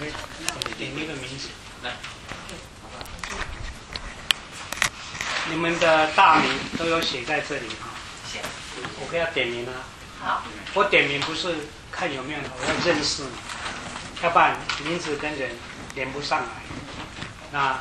点一个名字。来，你们的大名都有写在这里哈。我可以要点名啊。 好。 我点名不是看有没有，我要认识你，要不然名字跟人连不上来。那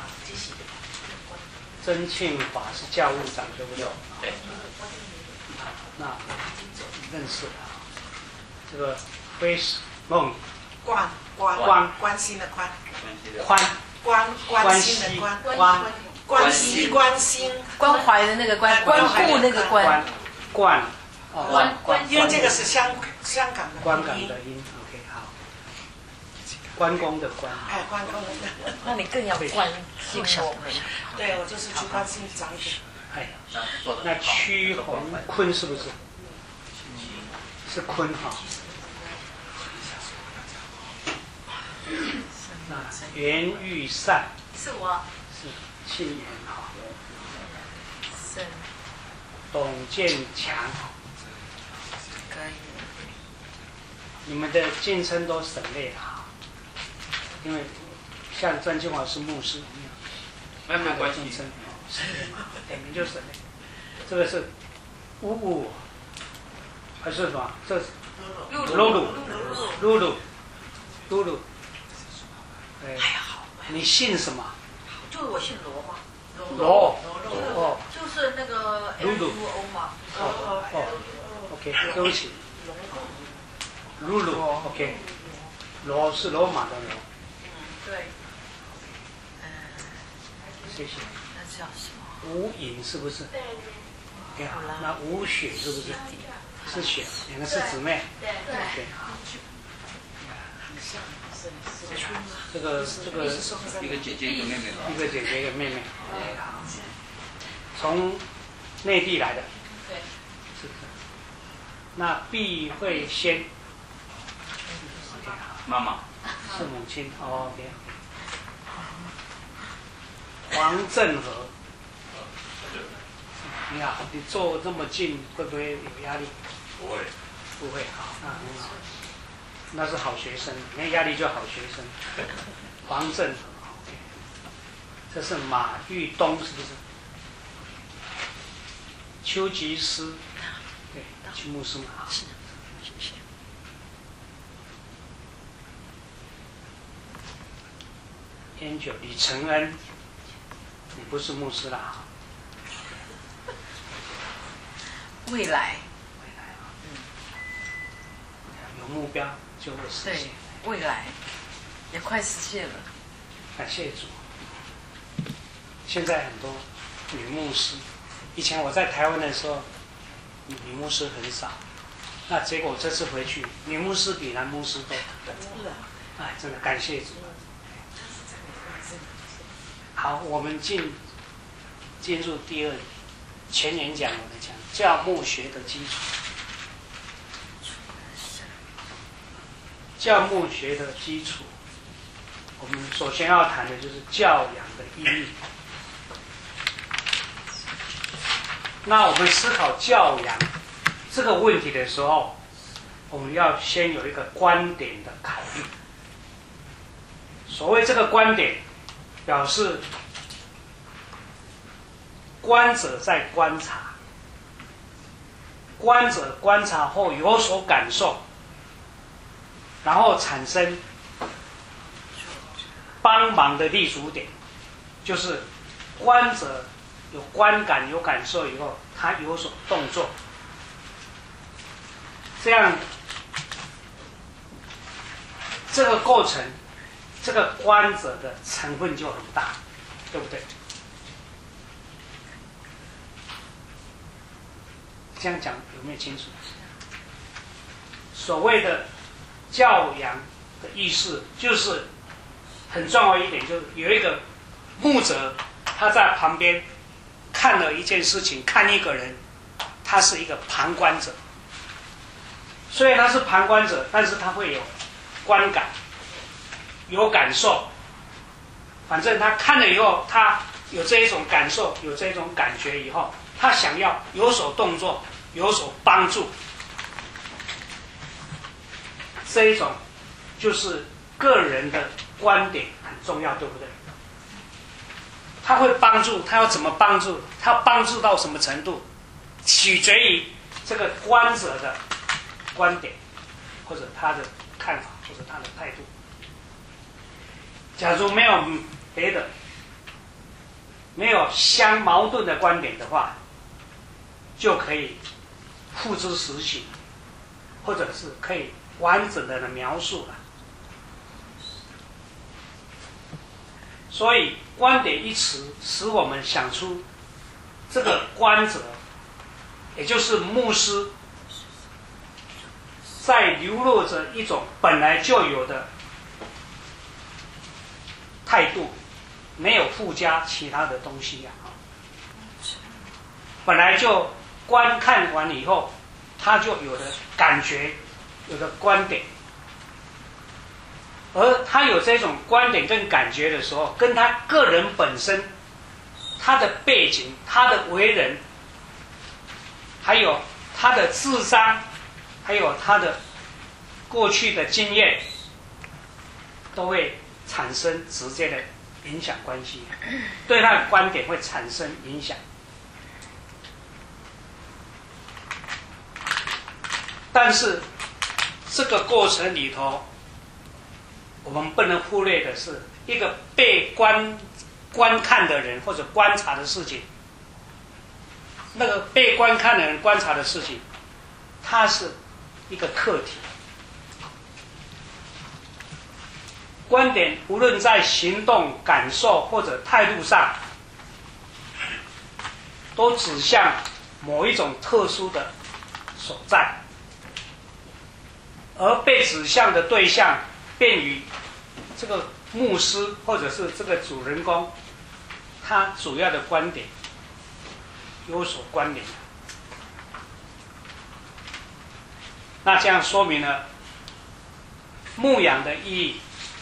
曾庆法是教务长，对不对？对。那认识了。这个非梦关心的关，关心的关心关怀的那个关顾那个关因为这个是香港的关港的音 ，OK 好。关公的关， 关公的， 那你更要关心我们。 对，我就是去关心长者。 哎，那屈宏坤是不是？是坤哈。那袁玉善是我， 是庆元哈。 是董建强， 可以。 你们的晋升都省略了哈，因为像张金华是牧师， 没有关系， 省略嘛，点名就省略。这个是呜还是什么？这是露露。哎，你姓什么？ 就是我姓罗嘛。 罗。 就是那个 LUO 嘛。 OK， 对不起。露露 ，OK。罗是罗马的罗。 对。 谢谢。 那叫什么？ 吴颖是不是？对。好，那吴雪是不是？是雪，两个是姊妹。对，好。这个一个姐姐一个妹妹， 一个姐姐一个妹妹。好。从内地来的。 对。 是。那毕慧仙。 妈妈。 是母亲。OK。黄振和。你好，你坐这么近，会不会有压力？ 不会。 不会，好，那很好。那是好学生，没压力就好学生。黄振和 ，OK。这是马玉东，是不是？邱吉师，对，邱牧师嘛。是。谢谢。Angel 李承恩，你不是牧师啦。 未来， 有目标就会实现。 未来也快实现了。 感谢主。现在很多女牧师，以前我在台湾的时候，女牧师很少。那结果这次回去，女牧师比男牧师多。哎，真的感谢主。好，我们进入第二前言讲，我来讲教牧学的基础。教牧学的基础，我们首先要谈的就是教养的意义。那我们思考教养这个问题的时候，我们要先有一个观点的考虑。所谓这个观点，表示观者在观察，观者观察后有所感受，然后产生帮忙的立足点，就是观者有观感有感受以后，他有所动作，这样这个过程，这个观者的成分就很大，对不对？这样讲有没有清楚？所谓的教养的意思，就是很重要一点，就是有一个牧者，他在旁边看了一件事情，看一个人，他是一个旁观者。虽然他是旁观者，但是他会有观感，有感受。反正他看了以后，他有这一种感受，有这一种感觉以后，他想要有所动作，有所帮助。这一种就是个人的观点很重要，对不对？他会帮助，他要怎么帮助？他帮助到什么程度，取决于这个观者的观点，或者他的看法，或者他的态度。假如没有别的，没有相矛盾的观点的话，就可以付之实行，或者是可以完整的描述了。所以观点一词使我们想出这个观者，也就是牧师，在流露着一种本来就有的态度，没有附加其他的东西呀。本来就观看完以后，他就有的感觉，有的观点。而他有这种观点跟感觉的时候，跟他个人本身、他的背景、他的为人，还有他的智商，还有他的过去的经验，都会产生直接的影响关系，对他的观点会产生影响。但是这个过程里头，我们不能忽略的是，一个被观看的人或者观察的事情，那个被观看的人观察的事情，它是一个课题。观点无论在行动、感受或者态度上，都指向某一种特殊的所在，而被指向的对象便与这个牧师或者是这个主人公，他主要的观点有所关联。那这样说明了牧养的意义。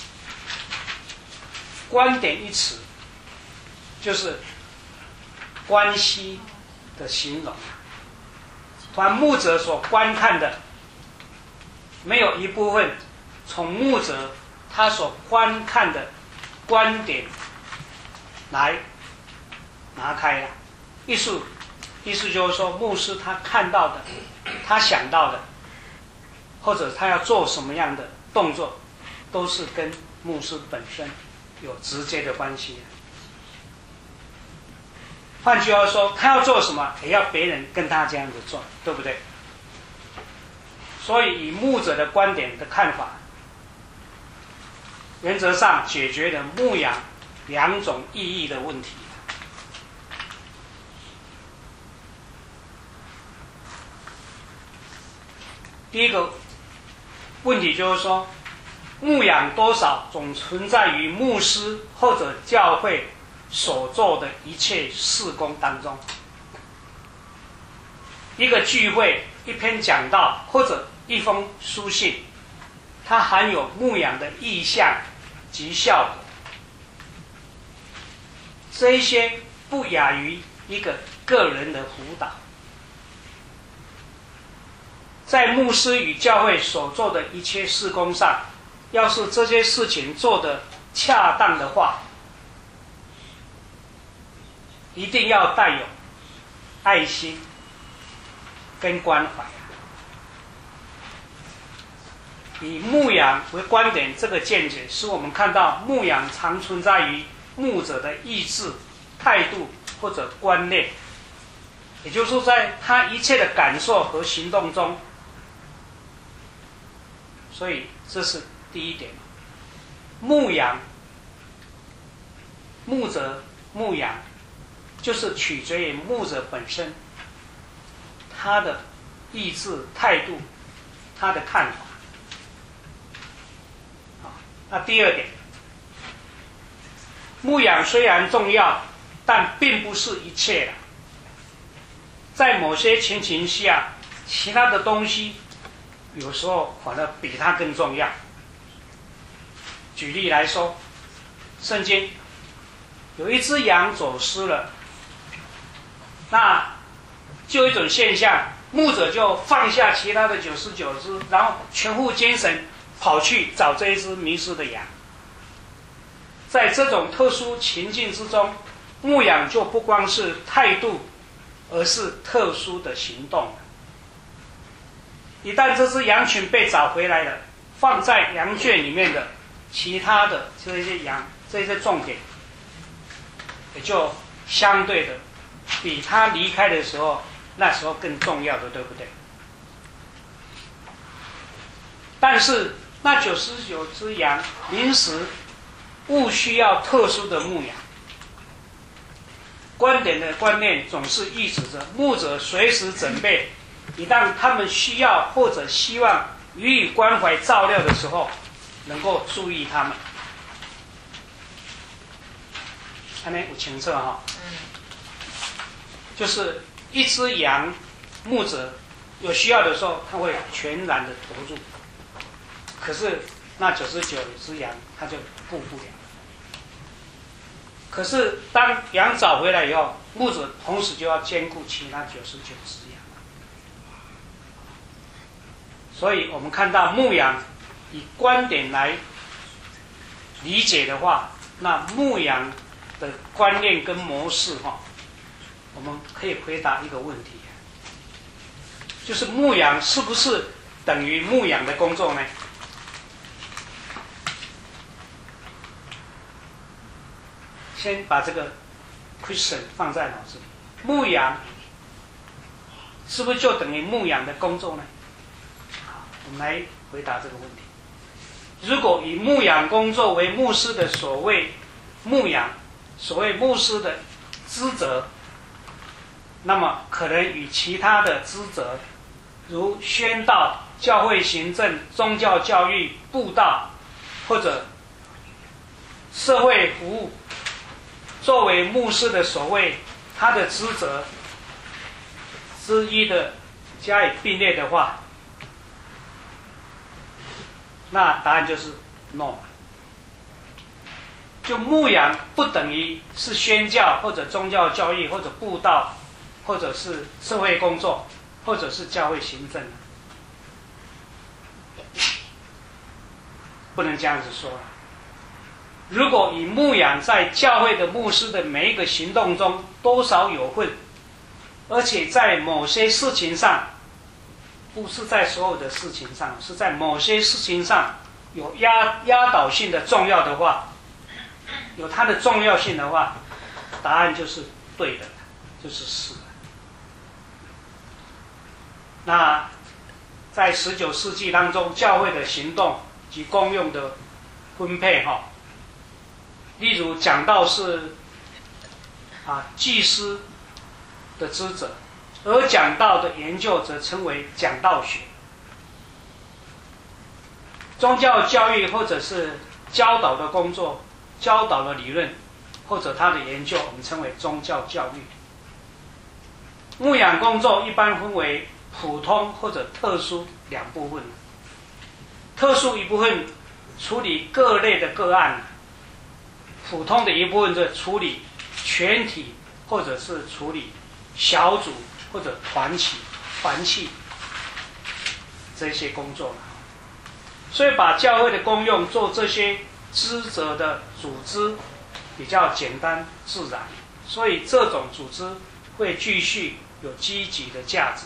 观点一词就是关系的形容，凡牧者所观看的，没有一部分从牧者他所观看的观点来拿开了。意思就是说，牧师他看到的，他想到的，或者他要做什么样的动作，都是跟牧师本身有直接的关系。换句话说，他要做什么，也要别人跟他这样子做，对不对？所以以牧者的观点的看法，原则上解决了牧养两种意义的问题。第一个问题就是说，牧养多少总存在于牧师或者教会所做的一切事工当中。一个聚会、一篇讲道或者一封书信，它含有牧养的意象及效果，这一些不亚于一个个人的辅导。在牧师与教会所做的一切事工上，要是这些事情做得恰当的话，一定要带有爱心跟关怀。以牧养为观点，这个见解使我们看到牧养常存在于牧者的意志、态度或者观念，也就是说，在他一切的感受和行动中。所以这是第一点，牧养、牧者牧养，就是取决于牧者本身，他的意志、态度、他的看法。那第二点，牧养虽然重要，但并不是一切的。在某些情形下，其他的东西有时候反而比它更重要。举例来说，圣经有一只羊走失了，那就有一种现象，牧者就放下其他的99只，然后全副精神跑去找这一只迷失的羊。 在这种特殊情境之中，牧养就不光是态度，而是特殊的行动。一旦这只羊群被找回来了，放在羊圈里面的其他的这些羊，这些重点也就相对的比他离开的时候那时候更重要的，对不对？但是那99只羊临时务需要特殊的牧养，观点的观念总是意指着牧者随时准备，一旦他们需要或者希望予以关怀照料的时候，能够注意他们。这样有清楚哈？就是一只羊，牧者有需要的时候，他会全然的投入。可是那99只羊，他就顾不了。可是当羊找回来以后，牧者同时就要兼顾其他99只羊。所以我们看到牧羊以观点来理解的话，那牧羊的观念跟模式我们可以回答一个问题，就是牧羊是不是等于牧养的工作呢？先把这个 question 放在脑子里，牧羊是不是就等于牧养的工作呢？我们来回答这个问题。如果以牧养工作为牧师的所谓牧养，所谓牧师的职责，那么可能与其他的职责，如宣道、教会行政、宗教教育、布道，或者社会服务，作为牧师的所谓他的职责之一的加以并列的话，那答案就是 no。 就牧养不等于是宣教或者宗教教育或者布道或者是社会工作或者是教会行政，不能这样子说。如果以牧养在教会的牧师的每一个行动中多少有份，而且在某些事情上，不是在所有的事情上，是在某些事情上有压倒性的重要的话，有它的重要性的话，答案就是对的，就是是的。那在19世纪当中，教会的行动及功用的分配例如讲道是祭司的职责，而讲道的研究则称为讲道学。宗教教育或者是教导的工作、教导的理论或者它的研究，我们称为宗教教育。牧养工作一般分为普通或者特殊两部分。特殊一部分处理各类的个案，普通的一部分是处理全体或者是处理小组或者团体这些工作。所以把教会的功用做这些职责的组织比较简单自然，所以这种组织会继续有积极的价值。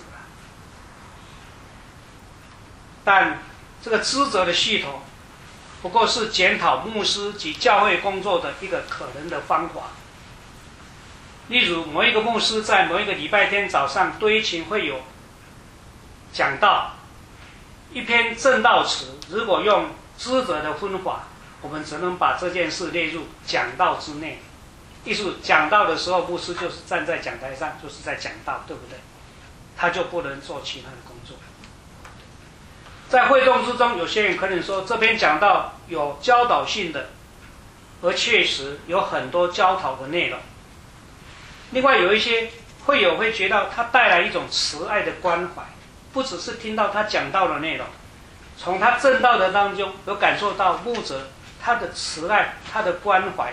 但这个职责的系统不过是检讨牧师及教会工作的一个可能的方法。例如某一个牧师在某一个礼拜天早上堆勤会有讲道，一篇正道词，如果用职责的分法，我们只能把这件事列入讲道之内。意思讲道的时候，牧师就是站在讲台上，就是在讲道，对不对？他就不能做其他的工作。在会众之中，有些人可能说这篇讲道有教导性的，而确实有很多教导的内容。另外有一些会友会觉得他带来一种慈爱的关怀，不只是听到他讲道的内容，从他正道的当中有感受到牧者他的慈爱，他的关怀，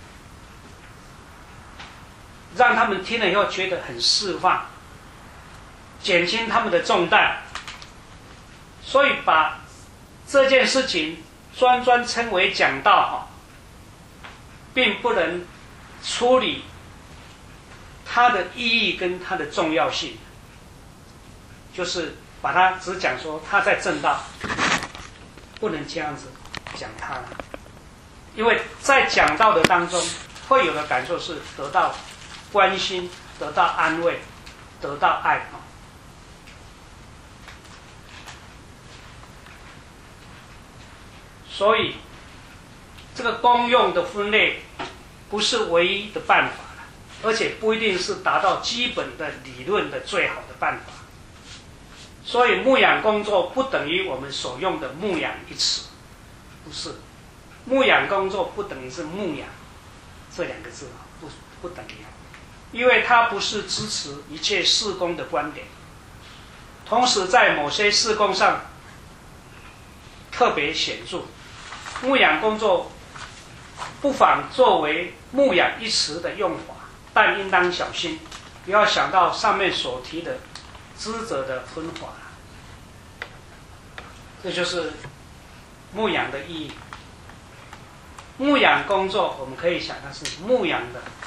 让他们听了以后觉得很释放，减轻他们的重担。所以把这件事情专称为讲道， 并不能处理它的意义跟它的重要性，就是把它只讲说它在正道，不能这样子讲它了，因为在讲道的当中会有的感受是得到关心、得到安慰、得到爱。所以这个功用的分类不是唯一的办法，而且不一定是达到基本的理论的最好的办法。所以牧养工作不等于我们所用的牧养一词，不是。牧养工作不等于是牧养这两个字，不等于，因为它不是支持一切事工的观点，同时在某些事工上特别显著。牧养工作不妨作为牧养一词的用法，但应当小心，不要想到上面所提的知者的分法。这就是牧养的意义。牧养工作我们可以想它是牧养，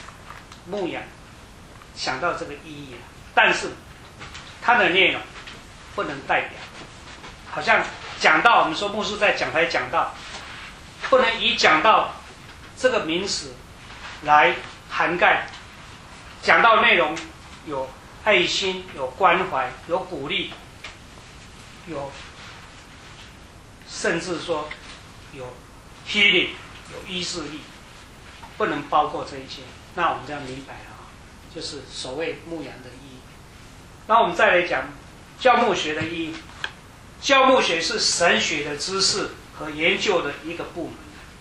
想到这个意义，但是它的内容不能代表，好像讲道，我们说牧师在讲台讲道，不能以讲道这个名词来涵盖讲道内容，有爱心，有关怀，有鼓励，有甚至说有 healing， 有医治力，不能包括这一些。那我们这样明白了，就是所谓牧养的意义。那我们再来讲教牧学的意义。教牧学是神学的知识和研究的一个部门，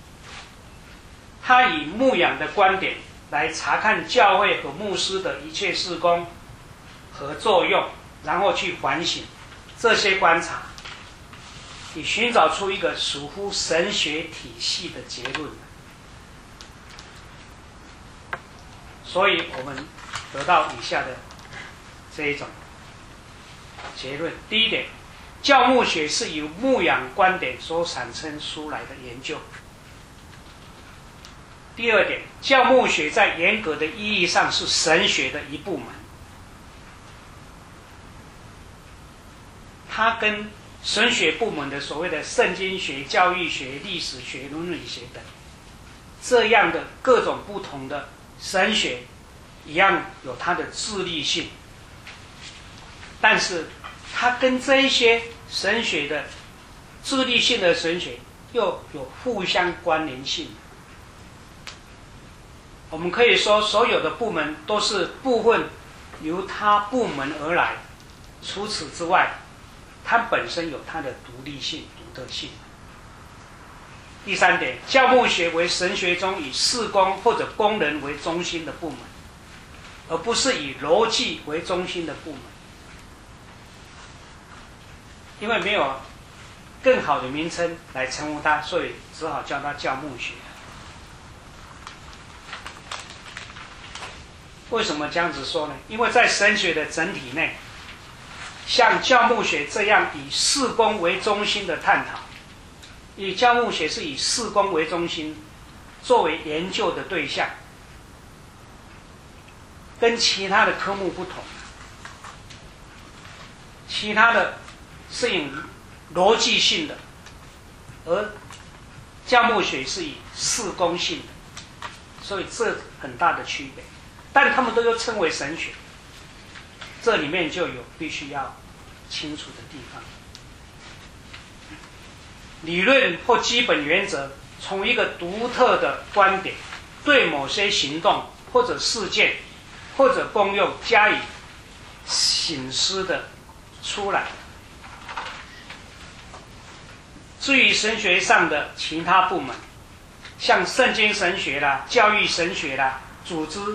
它以牧养的观点来查看教会和牧师的一切事工和作用，然后去反省这些观察，以寻找出一个属乎神学体系的结论。所以我们得到以下的这一种结论。第一点，教牧学是由牧养观点所产生出来的研究。第二点，教牧学在严格的意义上是神学的一部门，它跟神学部门的所谓的圣经学、教育学、历史学、伦理学等这样的各种不同的神学一样有它的自立性，但是它跟这一些神学的自立性的神学又有互相关联性。我们可以说所有的部门都是部分由它部门而来，除此之外它本身有它的独立性、独特性。第三点，教牧学为神学中以事工或者功能为中心的部门，而不是以逻辑为中心的部门，因为没有更好的名称来称呼它，所以只好叫它教牧学。为什么这样子说呢？因为在神学的整体内，像教牧学这样以事工为中心的探讨，以教牧学是以事工为中心作为研究的对象，跟其他的科目不同。其他的是以逻辑性的，而教牧学是以事工性的，所以这很大的区别。但他们都又称为神学，这里面就有必须要清楚的地方。理论或基本原则从一个独特的观点对某些行动或者事件或者功用加以省思的出来。至于神学上的其他部门，像圣经神学啦、教育神学啦、组织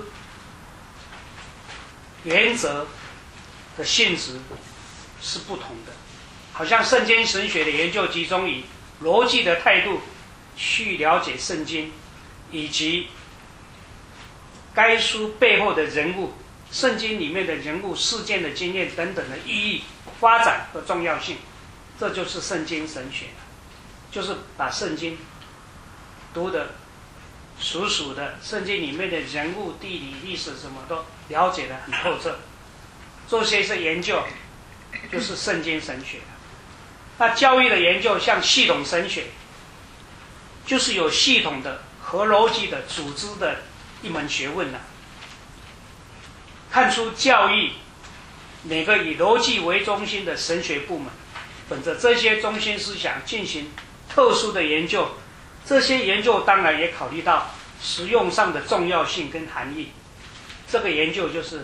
原则的性质是不同的。好像圣经神学的研究集中以逻辑的态度去了解圣经，以及该书背后的人物、圣经里面的人物、事件的经验等等的意义、发展和重要性，这就是圣经神学，就是把圣经读得属的圣经里面的人物、地理、历史什么都了解得很透彻。这些是研究，就是圣经神学。那教育的研究，像系统神学，就是有系统的、合逻辑的、组织的一门学问了。看出教育每个以逻辑为中心的神学部门，本着这些中心思想进行特殊的研究。这些研究当然也考虑到实用上的重要性跟含义。这个研究就是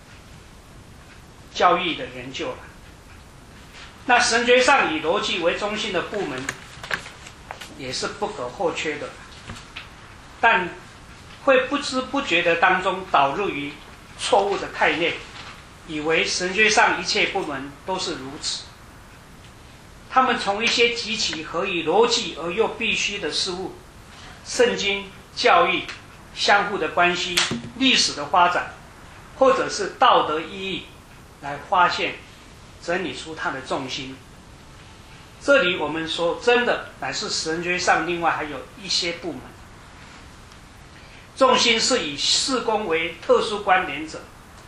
教育的研究了。那神学上以逻辑为中心的部门也是不可或缺的，但会不知不觉的当中导入于错误的概念，以为神学上一切部门都是如此。他们从一些极其合于逻辑而又必须的事物，圣经、教育、相互的关系、历史的发展，或者是道德意义，来发现、整理出它的重心。这里我们说真的乃是神学上另外还有一些部门，重心是以事工为特殊观点者，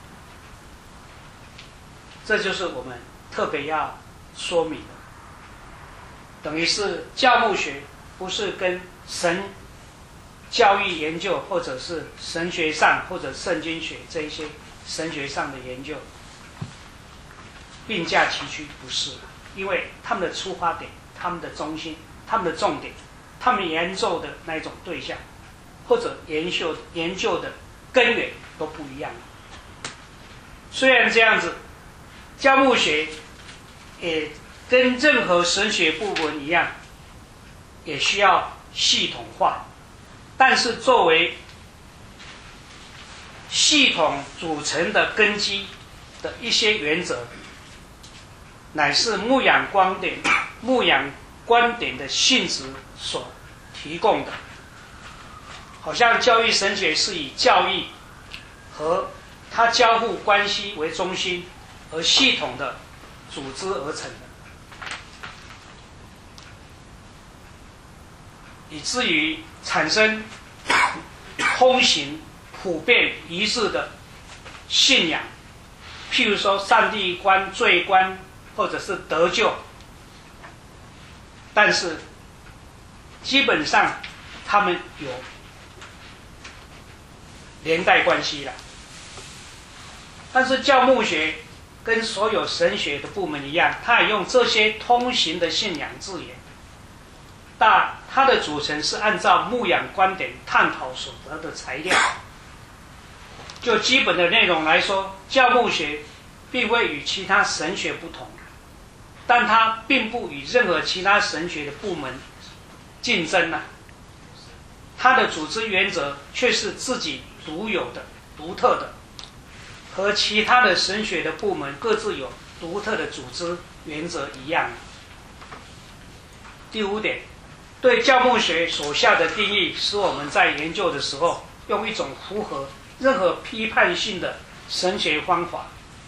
这就是我们特别要说明的。等于是教牧学不是跟神教育研究或者是神学上或者圣经学这一些神学上的研究并驾齐驱，不是，因为他们的出发点、他们的中心、他们的重点、他们研究的那一种对象或者研究的根源都不一样。虽然这样子，教牧学也跟任何神学部门一样，也需要系统化，但是作为系统组成的根基的一些原则，乃是牧养观点的性质所提供的。好像教育神学是以教育和它交互关系为中心而系统的组织而成的，以至于产生通行、普遍、一致的信仰，譬如说上帝观、罪观，或者是得救。但是基本上他们有连带关系了。但是教牧学跟所有神学的部门一样，它也用这些通行的信仰字眼，但它的组成是按照牧养观点探讨所得的材料。就基本的内容来说，教牧学并未与其他神学不同，但它并不与任何其他神学的部门竞争啊。它的组织原则却是自己独有的、独特的，和其他的神学的部门各自有独特的组织原则一样。第五点，对教牧学所下的定义，使我们在研究的时候用一种符合任何批判性的神学方法，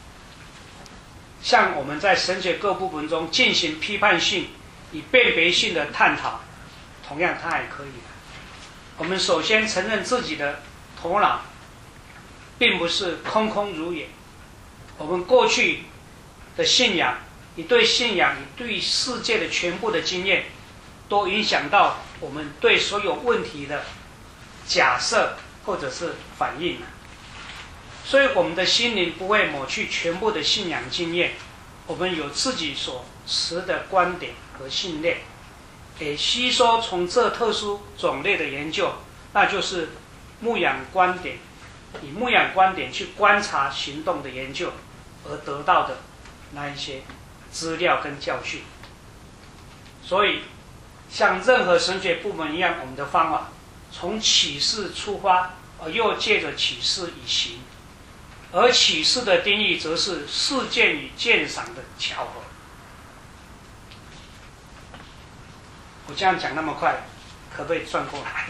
像我们在神学各部门中进行批判性以辨别性的探讨，同样它也可以。我们首先承认自己的头脑并不是空空如也，我们过去的信仰，你对信仰、你对世界的全部的经验，都影响到我们对所有问题的假设或者是反应。所以我们的心灵不会抹去全部的信仰经验，我们有自己所持的观点和信念，也吸收从这特殊种类的研究，那就是牧养观点，以牧养观点去观察行动的研究而得到的那一些资料跟教训。所以像任何神学部门一样，我们的方法从启示出发，而又借着启示以行，而启示的定义则是事件与鉴赏的巧合。我这样讲那么快，可不可以转过来？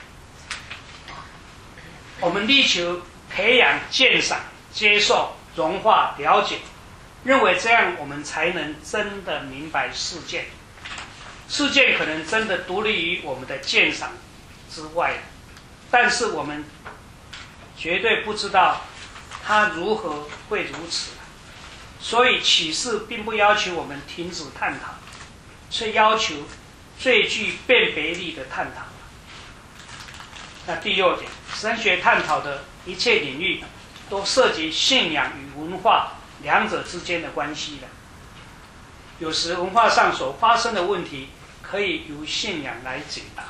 我们力求培养鉴赏、接受、融化、了解，认为这样我们才能真的明白事件。事件可能真的独立于我们的鉴赏之外， 但是我们绝对不知道它如何会如此。所以启示并不要求我们停止探讨，却要求最具辨别力的探讨。那第六点，神学探讨的一切领域都涉及信仰与文化两者之间的关系的。有时文化上所发生的问题可以由信仰来解答。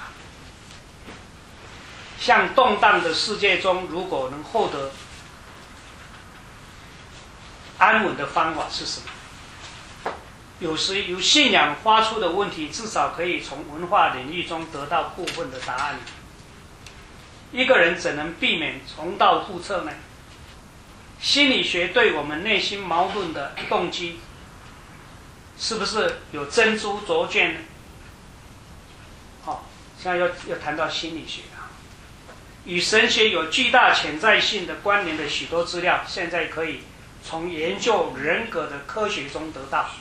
像动荡的世界中，如果能获得安稳的方法是什么？有时由信仰发出的问题，至少可以从文化领域中得到部分的答案。一个人怎能避免重蹈覆辙呢？心理学对我们内心矛盾的动机，是不是有珍珠拙见呢？现在要谈到心理学啊，与神学有巨大潜在性的关联的许多资料，现在可以从研究人格的科学中得到。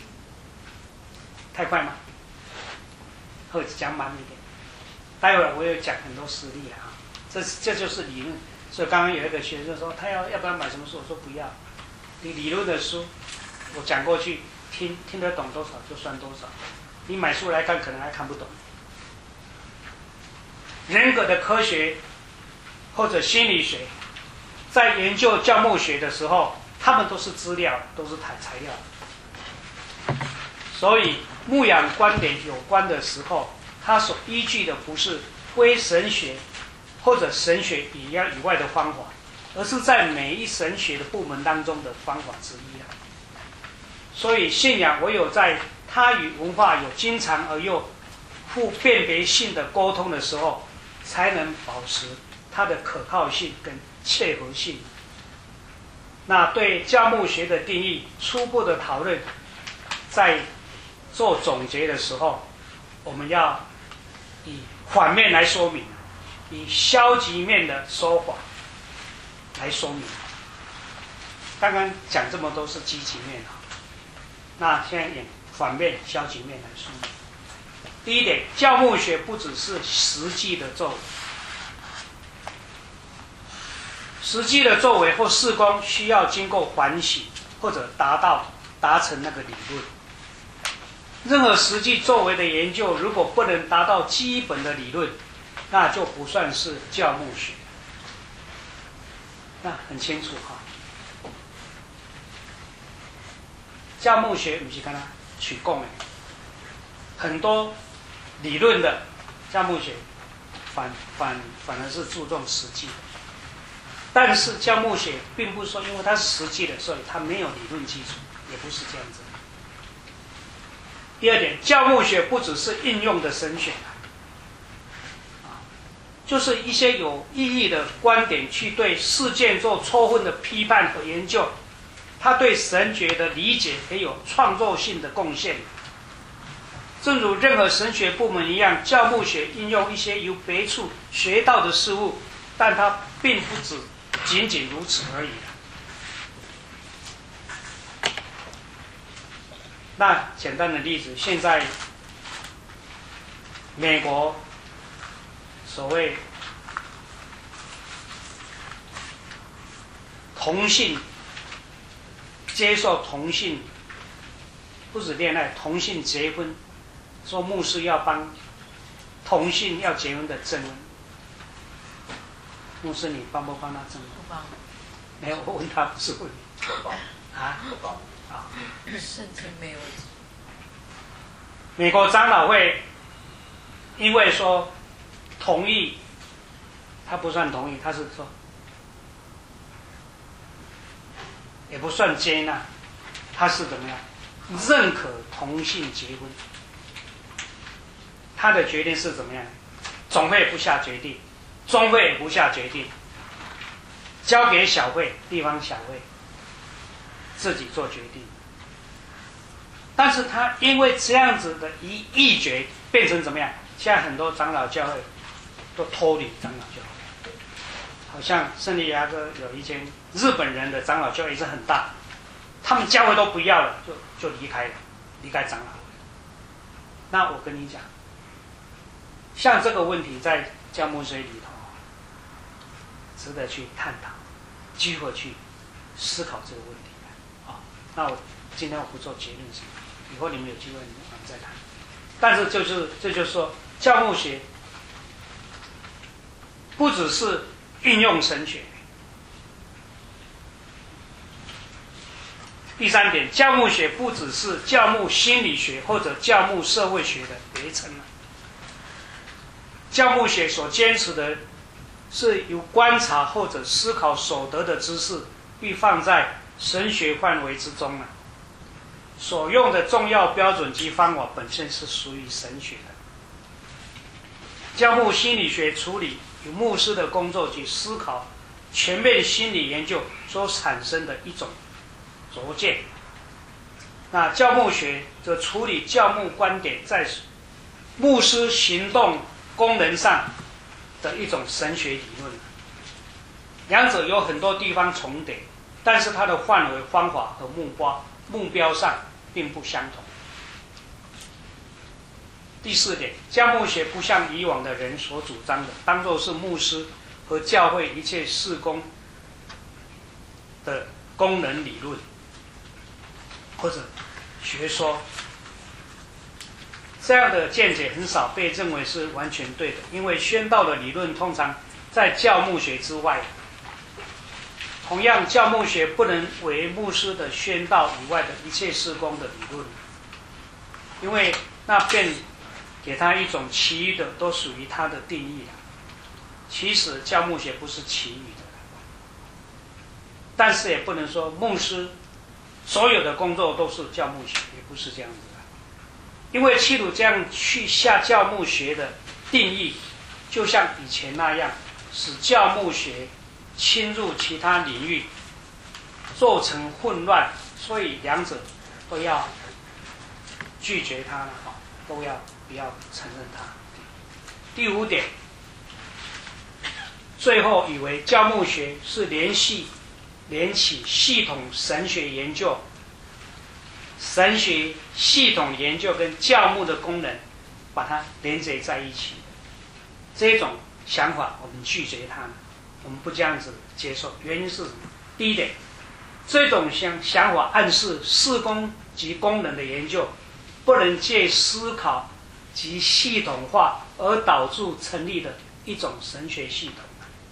太快吗？或者讲慢一点。待会儿我有讲很多实例啊，这就是理论。所以刚刚有一个学生说他要不要买什么书，我说不要。你理论的书我讲过去，听得懂多少就算多少，你买书来看可能还看不懂。人格的科学或者心理学在研究教牧学的时候，他们都是资料，都是材料。所以牧养观点有关的时候，他所依据的不是非神学或者神学以外的方法，而是在每一神学的部门当中的方法之一啊。所以信仰唯有在它与文化有经常而又富辨别性的沟通的时候，才能保持它的可靠性跟切合性。那对教牧学的定义初步的讨论，在做总结的时候，我们要以反面来说明，以消极面的说法来说明。刚刚讲这么多是积极面啊，那现在以反面、消极面来说明。第一点，教牧学不只是实际的作为，实际的作为或事工需要经过反省或者达成那个理论。任何实际作为的研究，如果不能达到基本的理论，那就不算是教牧学。那很清楚哈。教牧学不是跟他取供的，很多理论的教牧学反而是注重实际的。但是教牧学并不是说因为它是实际的，所以它没有理论基础，也不是这样子。第二点，教牧学不只是应用的神学就是一些有意义的观点去对事件做充分的批判和研究，它对神学的理解也有创作性的贡献。正如任何神学部门一样，教牧学应用一些由别处学到的事物，但它并不仅仅如此而已。那简单的例子，现在美国所谓同性接受同性不止恋爱，同性结婚，说牧师要帮同性要结婚的证婚，牧师你帮不帮他证婚？ 不帮。 没有，我问他不是问你。 不帮。 啊？ 不帮。 啊。 圣经没有。 美国长老会因为说同意，他不算同意，他是说也不算接纳，他是怎么样？认可同性结婚。他的决定是怎么样？总会不下决定，中会也不下决定，交给小会、地方小会自己做决定。但是他因为这样子的议决，变成怎么样？现在很多长老教会都脱离长老教会，好像圣地亚哥有一间日本人的长老教会也是很大，他们教会都不要了，就离开了，离开长老会。那我跟你讲，像这个问题在教牧学里头， 值得去探讨，机会去思考这个问题啊。那我今天我不做结论什么，以后你们有机会我们再谈。但是这就是说，教牧学不只是应用神学。第三点，教牧学不只是教牧心理学或者教牧社会学的别称了。教牧学所坚持的是由观察或者思考所得的知识，必放在神学范围之中了。所用的重要标准及方法本身是属于神学的。教牧心理学处理由牧师的工作及思考全面心理研究所产生的一种拙见。那教牧学则处理教牧观点在牧师行动功能上的一种神学理论。两者有很多地方重叠，但是它的范围、方法和目标上并不相同。第四点，教牧学不像以往的人所主张的，当作是牧师和教会一切事工的功能理论或者学说。这样的见解很少被认为是完全对的，因为宣道的理论通常在教牧学之外。同样，教牧学不能为牧师的宣道以外的一切事工的理论，因为那便给他一种其余的都属于他的定义了。其实教牧学不是其余的，但是也不能说牧师所有的工作都是教牧学，也不是这样子的。因为企图这样去下教牧学的定义，就像以前那样，使教牧学侵入其他领域，做成混乱，所以两者都要拒绝它了，都要不要承认它。第五点，最后以为教牧学是连起系统神学研究、神学系统研究跟教牧的功能，把它连接在一起。这种想法我们拒绝它，我们不这样子接受。原因是什么？第一点，这种想法暗示事工及功能的研究不能借思考及系统化而导致成立的一种神学系统。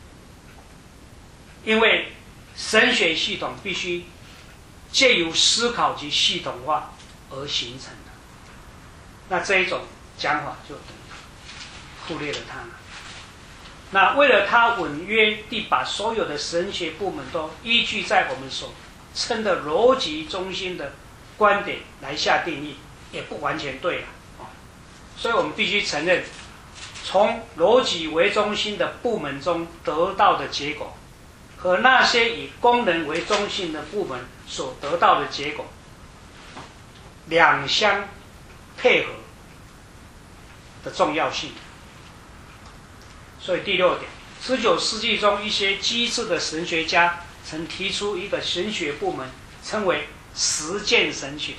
因为神学系统必须借由思考及系统化而形成的，那这一种讲法就忽略了它了。那为了它稳约地把所有的神学部门都依据在我们所称的逻辑中心的观点来下定义，也不完全对了。所以我们必须承认，从逻辑为中心的部门中得到的结果，和那些以功能为中心的部门所得到的结果两相配合的重要性。所以第六点，19世纪中一些机智的神学家曾提出一个神学部门，称为实践神学。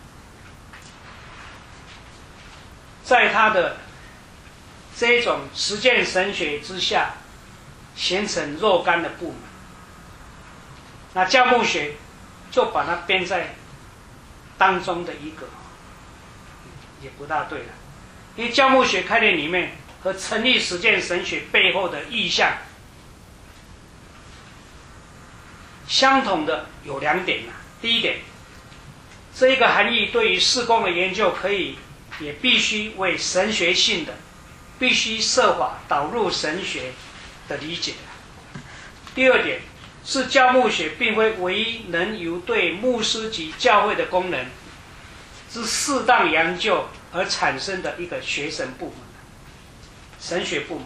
在他的这种实践神学之下，形成若干的部门。那教牧学就把它编在当中的一个，也不大对了。因为教牧学概念里面和成立实践神学背后的意向相同的有两点。第一点，这一个含义对于事工的研究可以也必须为神学性的，必须设法导入神学的理解。第二点是教牧学并非唯一能由对牧师及教会的功能之适当研究而产生的一个学神部门、神学部门。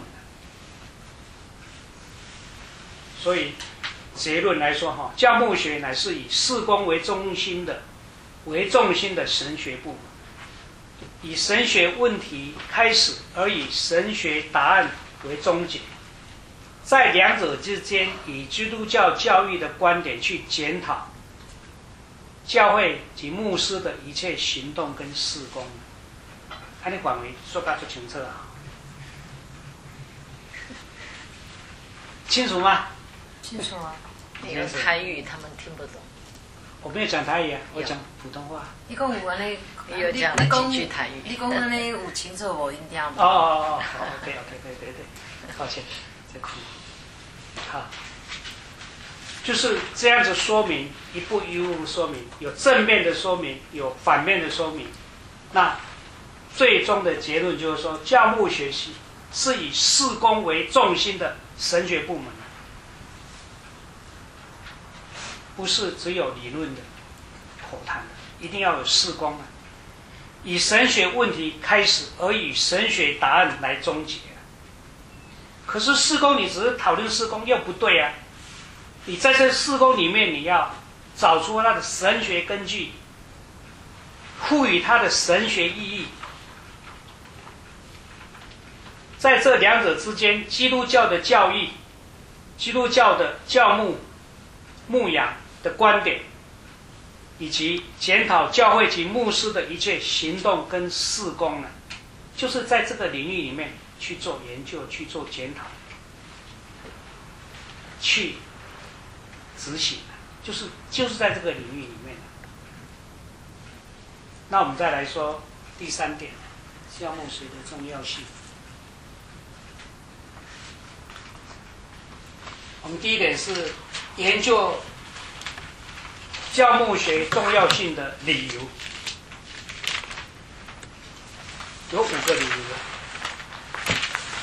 所以结论来说，教牧学乃是以事工为重心的神学部门，以神学问题开始，而以神学答案为终结。在两者之间，以基督教教育的观点去检讨教会及牧师的一切行动跟事工。这样范围说得很清楚啊，清楚吗？ 清楚啊。你用台语他们听不懂。 我没有讲台语啊，我讲普通话。 你讲有安尼，你有讲了几句台语。你讲安尼有清楚无？因听无？ 哦，OK，对，抱歉，这题好，就是这样子说明，一步一步说明，有正面的说明，有反面的说明。那最终的结论就是说，教牧学习是以事工为重心的神学部门，不是只有理论的口谈的，一定要有事工啊。以神学问题开始，而以神学答案来终结。可是事工你只是讨论事工又不对啊！你在这事工里面，你要找出它的神学根据，赋予它的神学意义。在这两者之间，基督教的教义、基督教的教牧、牧养的观点，以及检讨教会及牧师的一切行动跟事工呢，就是在这个领域里面去做研究、去做检讨、去执行，就是在这个领域里面。那我们再来说第三点，教牧学的重要性。我们第一点是研究教牧学重要性的理由，有5个理由。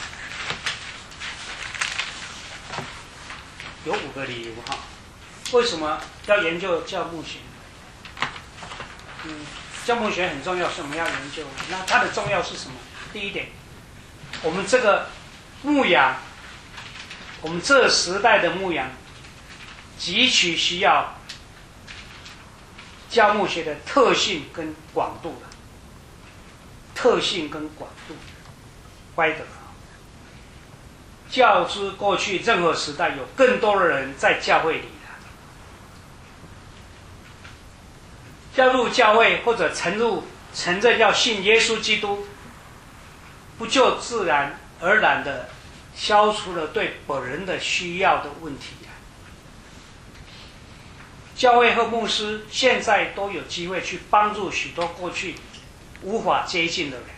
有5个理由哈，为什么要研究教牧学？教牧学很重要，所以我们要研究。那它的重要是什么？第一点，我们这个牧养，我们这时代的牧养，极其需要教牧学的特性跟广度的。特性跟广度，歪的。较之过去任何时代，有更多的人在教会里了。加入教会或者承认要信耶稣基督，不就自然而然的消除了对本人的需要的问题啊？教会和牧师现在都有机会去帮助许多过去无法接近的人。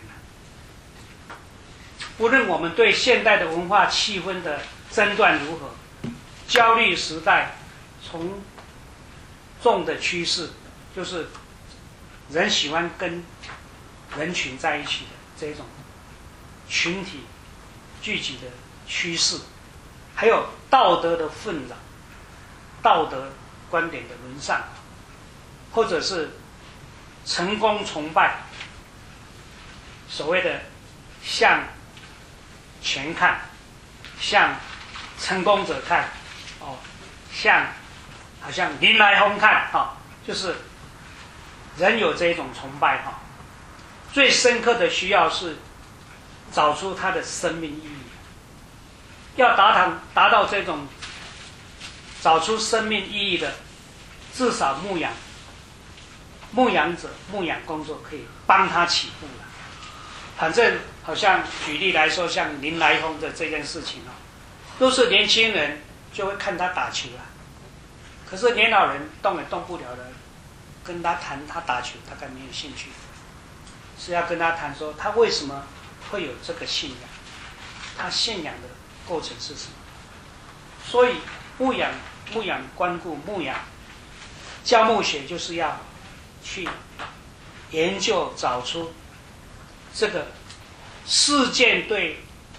无论我们对现代的文化气氛的争端如何，焦虑时代从众的趋势，就是人喜欢跟人群在一起的这种群体聚集的趋势，还有道德的纷扰、道德观点的沦丧，或者是成功崇拜，所谓的向全看，向成功者看，向好像林来疯看，就是人有这种崇拜，最深刻的需要是找出他的生命意义。要达到这种找出生命意义的，至少牧养者牧养工作可以帮他起步了。反正好像举例来说，像林来疯的这件事情都是年轻人就会看他打球了，可是年老人动也动不了了，跟他谈他打球大概没有兴趣，是要跟他谈说他为什么会有这个信仰，他信仰的过程是什么。所以牧养关顾牧养教牧学就是要去研究找出这个事件对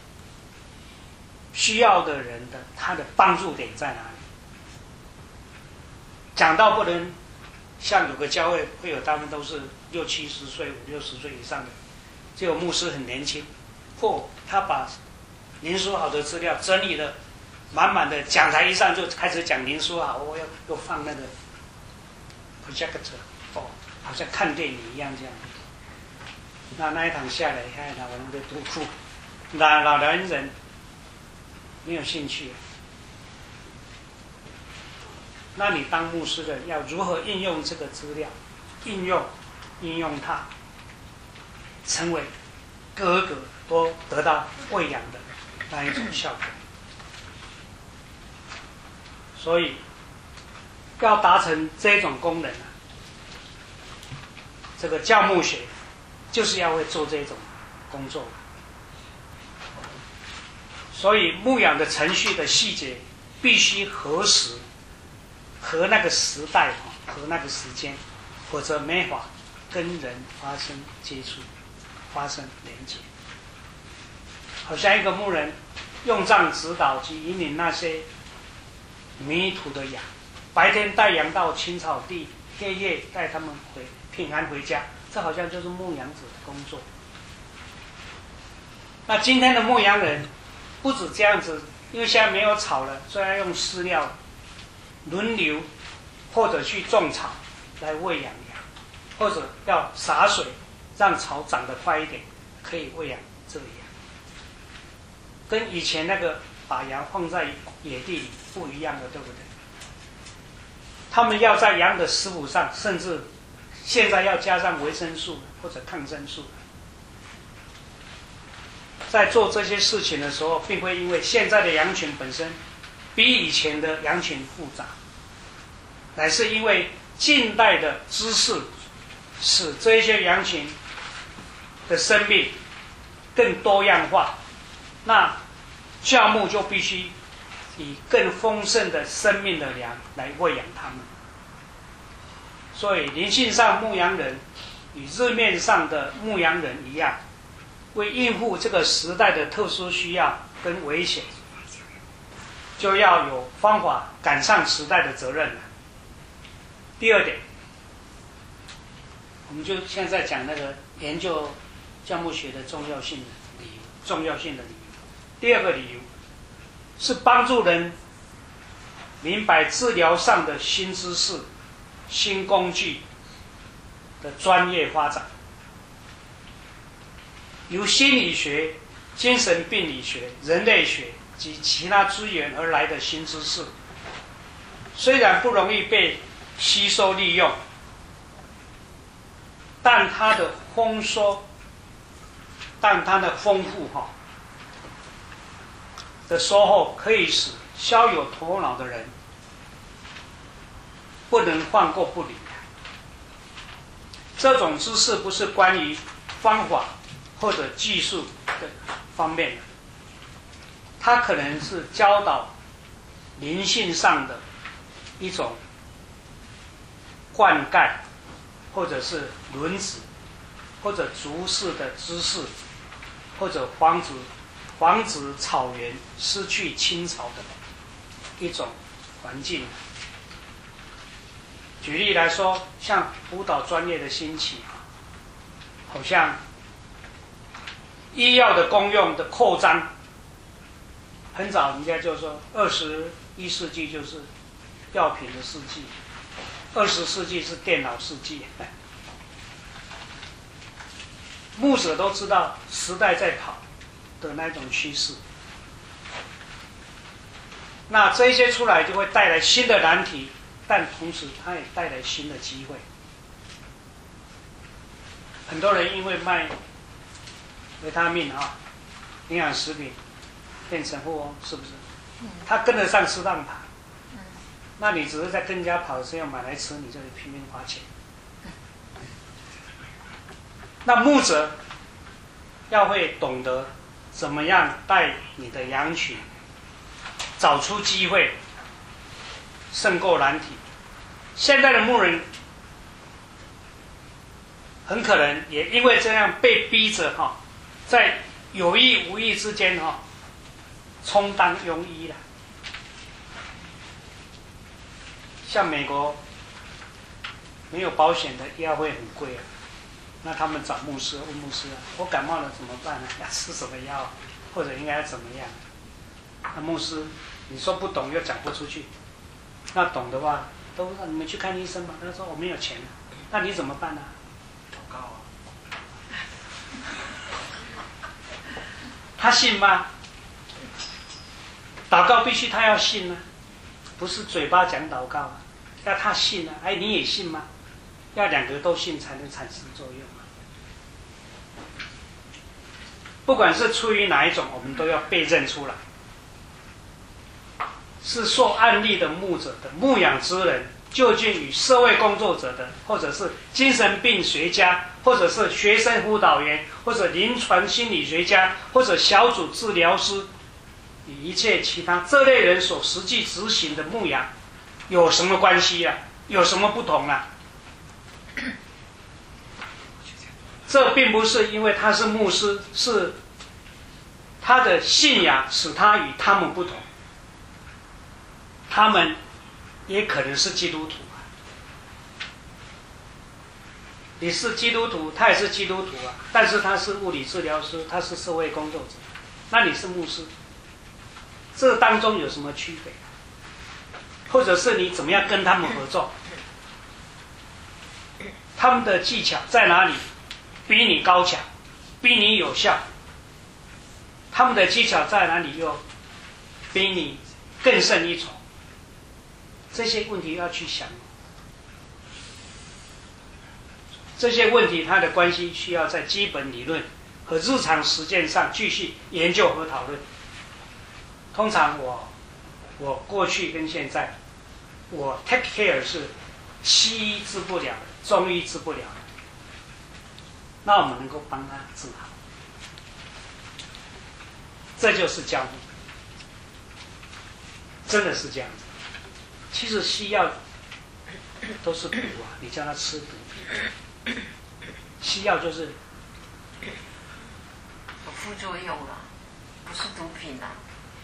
需要的人的他的帮助点在哪里。讲到不能像有个教会会有他们都是60、70岁、50、60岁以上的，只有牧师很年轻，他把林书豪的资料整理了满满的，讲台一上就开始讲林书豪，我又放那个 projector， 好像看电影一样这样。那一堂下来，看老人在读书，老年人没有兴趣。那你当牧师的要如何应用这个资料，应用它，成为个个都得到喂养的那一种效果。 所以要达成这种功能啊，这个教牧学就是要会做这种工作。所以牧养的程序的细节必须合时，和那个时代和那个时间，否则没法跟人发生接触，发生连接。好像一个牧人用杖指导及引领那些迷途的羊，白天带羊到青草地，夜夜带他们平安回家，这好像就是牧羊者的工作。那今天的牧羊人不止这样子，因为现在没有草了，所以要用饲料轮流，或者去种草来喂养羊，或者要洒水让草长得快一点，可以喂养这个羊。跟以前那个把羊放在野地里不一样的，对不对？他们要在羊的食谱上，甚至现在要加上维生素或者抗生素。在做这些事情的时候，并会因为现在的羊群本身比以前的羊群复杂，乃是因为近代的知识使这些羊群的生命更多样化，那教牧就必须以更丰盛的生命的粮来喂养他们。所以灵性上牧羊人与日面上的牧羊人一样，为应付这个时代的特殊需要跟危险，就要有方法赶上时代的责任了。第二点，我们就现在讲那个研究教牧学的重要性的理由。第二个理由是帮助人明白治疗上的新知识、新工具的专业发展。由心理学、精神病理学、人类学及其他资源而来的新知识，虽然不容易被吸收利用，但它的丰富的收获，可以使稍有头脑的人不能放过不理。这种知识不是关于方法或者技术的方面的，它可能是教导灵性上的一种灌溉，或者是轮子，或者竹式的知识，或者防止草原失去青草的一种环境。举例来说，像辅导专业的兴起，好像医药的功用的扩张，很早人家就说21世纪就是药品的世纪，20世纪是电脑世纪。牧者都知道时代在跑的那种趋势，那这些出来就会带来新的难题，但同时它也带来新的机会。很多人因为卖维他命营养食品变成富翁，是不是？他跟得上适当跑，那你只是在跟人家跑的时候买来吃，你就得拼命花钱。那牧者要会懂得怎么样带你的羊群找出机会，胜过难题。现在的牧人很可能也因为这样被逼着在有意无意之间充当庸医了。像美国没有保险的药会很贵那他们找牧师，问牧师我感冒了怎么办呢？要吃什么药，或者应该怎么样？那牧师你说不懂又讲不出去，那懂的话都让你们去看医生吧。他说我没有钱那你怎么办呢？祷告他信吗？祷告必须他要信不是嘴巴讲祷告要他信你也信吗？要两个都信才能产生作用不管是出于哪一种，我们都要被认出来。 是受案例的牧者的牧养之人，究竟与社会工作者的，或者是精神病学家，或者是学生辅导员，或者临床心理学家，或者小组治疗师，与一切其他这类人所实际执行的牧养有什么关系啊？有什么不同啊？这并不是因为他是牧师，是他的信仰使他与他们不同。他们也可能是基督徒啊，你是基督徒，他也是基督徒啊，但是他是物理治疗师，他是社会工作者，那你是牧师，这当中有什么区别？或者是你怎么样跟他们合作？他们的技巧在哪里？比你高强，比你有效。他们的技巧在哪里又比你更胜一筹？这些问题要去想。这些问题它的关系需要在基本理论和日常实践上继续研究和讨论。通常我过去跟现在，我 take care 是西医治不了的，中医治不了的，那我们能够帮他治好，这就是教育，真的是这样子。其实西药都是毒啊，你叫他吃毒，西药就是有副作用啊，不是毒品啊。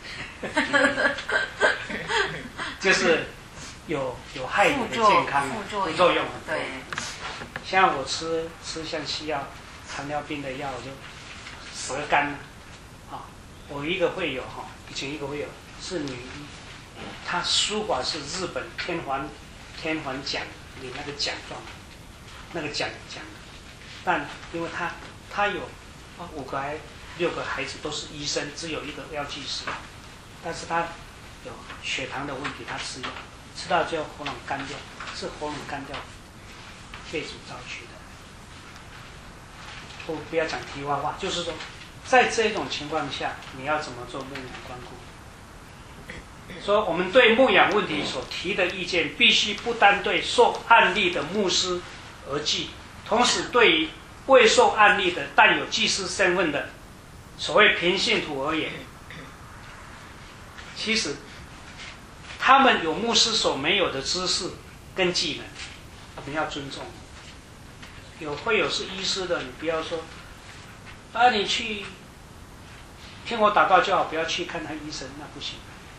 就是有害你的健康副作用。 对， 像我吃像西药、糖尿病的药，我就舌干了。啊，我一个会友哈，以前一个会友是女医，她书法是日本天皇奖领那个奖状，那个奖，但因为她有5个还6个孩子都是医生，只有一个药剂师，但是她有血糖的问题，她吃药吃到最后喉咙干掉，是喉咙干掉被主召去的。我不要讲题外话，就是说在这种情况下你要怎么做牧养关顾。说我们对牧养问题所提的意见必须不单对受案例的牧师而记，同时对于未受案例的但有祭司身份的所谓平信徒而言，其实他们有牧师所没有的知识跟技能，我们要尊重。会有是医师的，你不要说啊，你去听我祷告就好，不要去看他医生，那不行。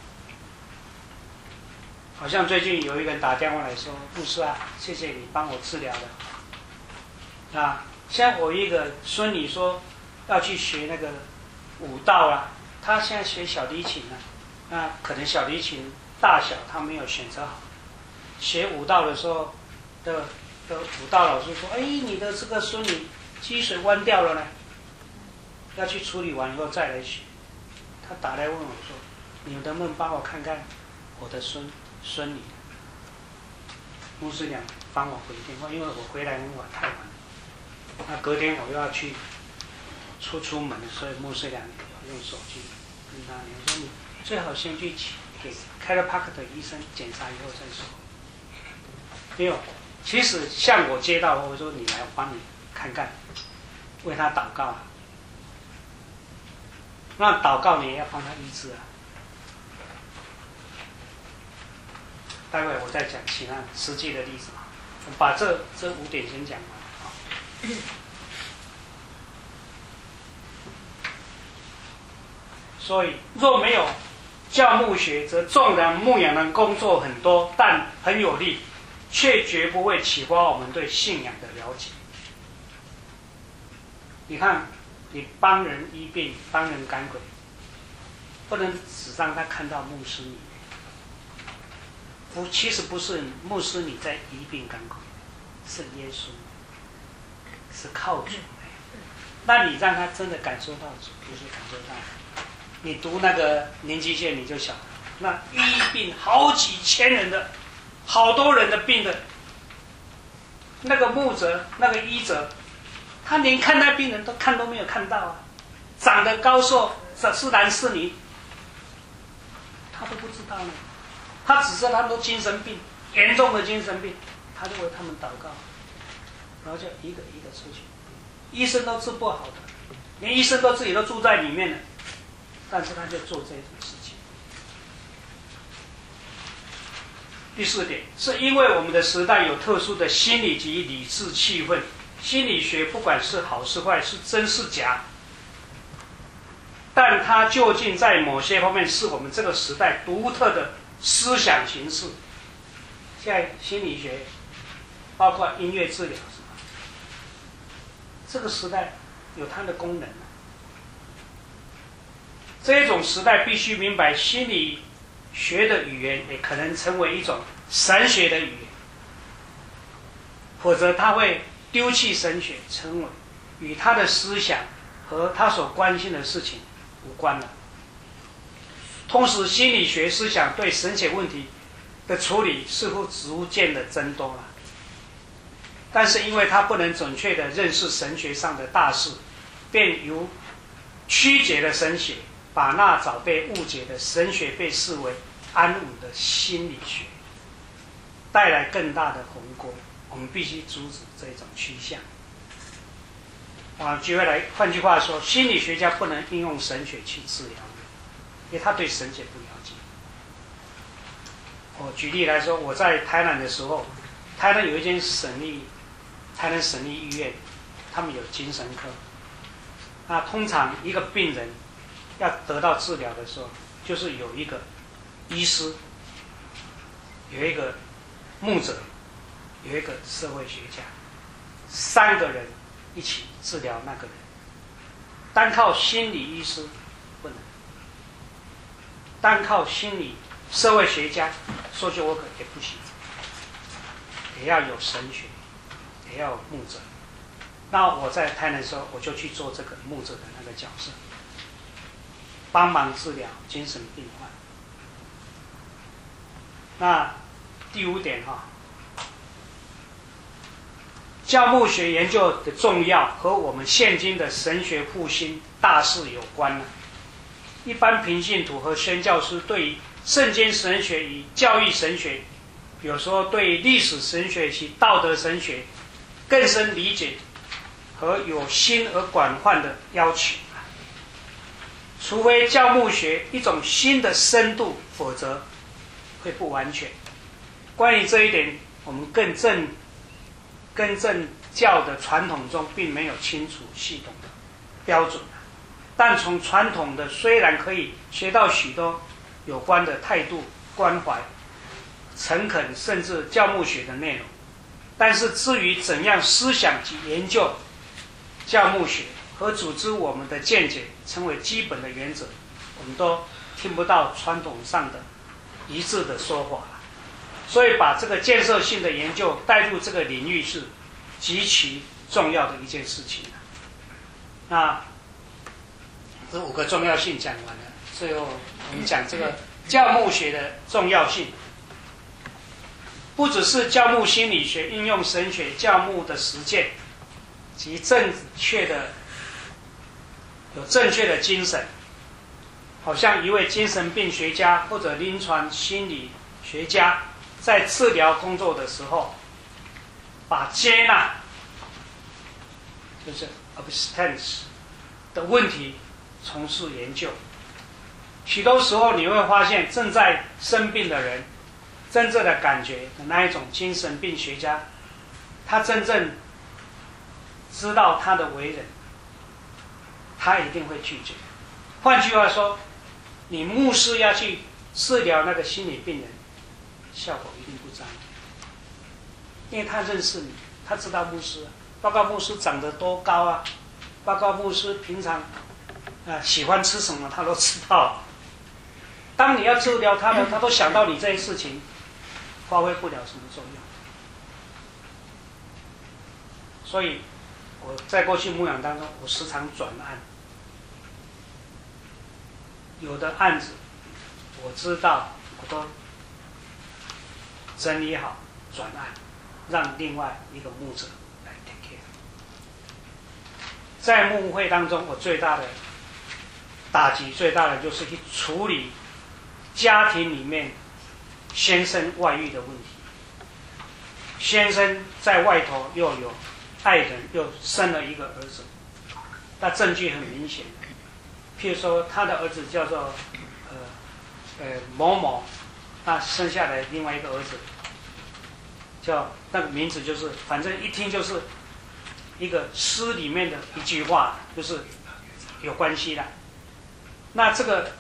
好像最近有一个人打电话来说，牧师啊，谢谢你帮我治疗的。啊，像我一个孙女说要去学那个舞蹈啊，她现在学小提琴啊，那可能小提琴大小她没有选择好。学舞蹈的时候的舞蹈老师说：“哎，你的这个孙女脊髓弯掉了呢，要去处理完以后再来学。”他打来问我说：“你能不能帮我看看我的孙女？”牧师娘帮我回电话，因为我回来很晚，太晚了。那隔天我又要去出门，所以牧师娘用手机跟他聊说：“你最好先去给开了 Park 的医生检查以后再说。”没有。其实像我接到，我说你来，我帮你看看，为他祷告啊。那祷告你也要帮他医治啊。待会我再讲其他实际的例子嘛。我把这5点先讲完。所以若没有教牧学，则纵然牧养的工作很多，但很有力，却绝不会启发我们对信仰的了解。你看，你帮人医病、帮人赶鬼，不能只让他看到牧师你。其实不是牧师你在医病赶鬼，是耶稣，是靠主。那你让他真的感受到主，不是感受到。你读那个灵机线你就晓得，那医病好几千人的。好多人的病的，那个牧者、那个医者，他连看那病人都没有看到啊！长得高瘦是男是女， 他都不知道呢。他只知道他们都精神病，严重的精神病，他就为他们祷告，然后就一个一个出去，医生都治不好的，连医生都自己都住在里面了，但是他就做这种事情。第4点，是因为我们的时代有特殊的心理及理智气氛，心理学不管是好是坏，是真是假，但它究竟在某些方面是我们这个时代独特的思想形式。现在心理学包括音乐治疗是吧？这个时代有它的功能。这种时代必须明白，心理学的语言也可能成为一种神学的语言，否则他会丢弃神学，成为与他的思想和他所关心的事情无关了。同时，心理学思想对神学问题的处理似乎逐渐的增多了，但是因为他不能准确的认识神学上的大事，便由曲解的神学把那早被误解的神学被视为安稳的心理学，带来更大的鸿沟。我们必须阻止这种趋向。换句话说，心理学家不能应用神学去治疗人，因为他对神学不了解。我举例来说，我在台南的时候，台南有一间台南省立医院，他们有精神科。那通常一个病人要得到治疗的时候，就是有一个医师，有一个牧者，有一个社会学家，3个人一起治疗那个人。单靠心理医师不能，单靠心理社会学家social worker也不行，也要有神学，也要有牧者。那我在台南的时候，我就去做这个牧者的那个角色，帮忙治疗精神病患。那第5点教牧学研究的重要和我们现今的神学复兴大势有关了。一般平信徒和宣教师对于圣经神学与教育神学，有时候对历史神学及道德神学更深理解和有新而广泛的要求。除非教牧学一种新的深度，否则会不完全。关于这一点，我们更正教的传统中并没有清楚系统的标准，但从传统的虽然可以学到许多有关的态度、关怀、诚恳，甚至教牧学的内容，但是至于怎样思想及研究教牧学和组织我们的见解成为基本的原则，我们都听不到传统上的一致的说法了。所以把这个建设性的研究带入这个领域是极其重要的一件事情。那这5个重要性讲完了，最后我们讲这个教牧学的重要性，不只是教牧心理学应用神学教牧的实践及有正确的精神，好像一位精神病学家或者临床心理学家在治疗工作的时候，把接纳就是 abstinence 的问题从事研究。许多时候你会发现，正在生病的人真正的感觉的那一种精神病学家，他真正知道他的为人，他一定会拒绝。换句话说，你牧师要去治疗那个心理病人，效果一定不彰，因为他认识你，他知道牧师，报告牧师长得多高啊，报告牧师平常喜欢吃什么，他都知道。当你要治疗他的，他都想到你这些事情，发挥不了什么作用。所以我在过去牧养当中，我时常转案，有的案子我知道，我都整理好转案，让另外一个牧者来 take care。在牧会当中，我最大的打击，最大的就是去处理家庭里面先生外遇的问题，先生在外头又有爱人，又生了一个儿子，那证据很明显。譬如说，他的儿子叫做某某，那生下来另外一个儿子，叫那个名字就是，反正一听就是一个诗里面的一句话，就是有关系的。那这个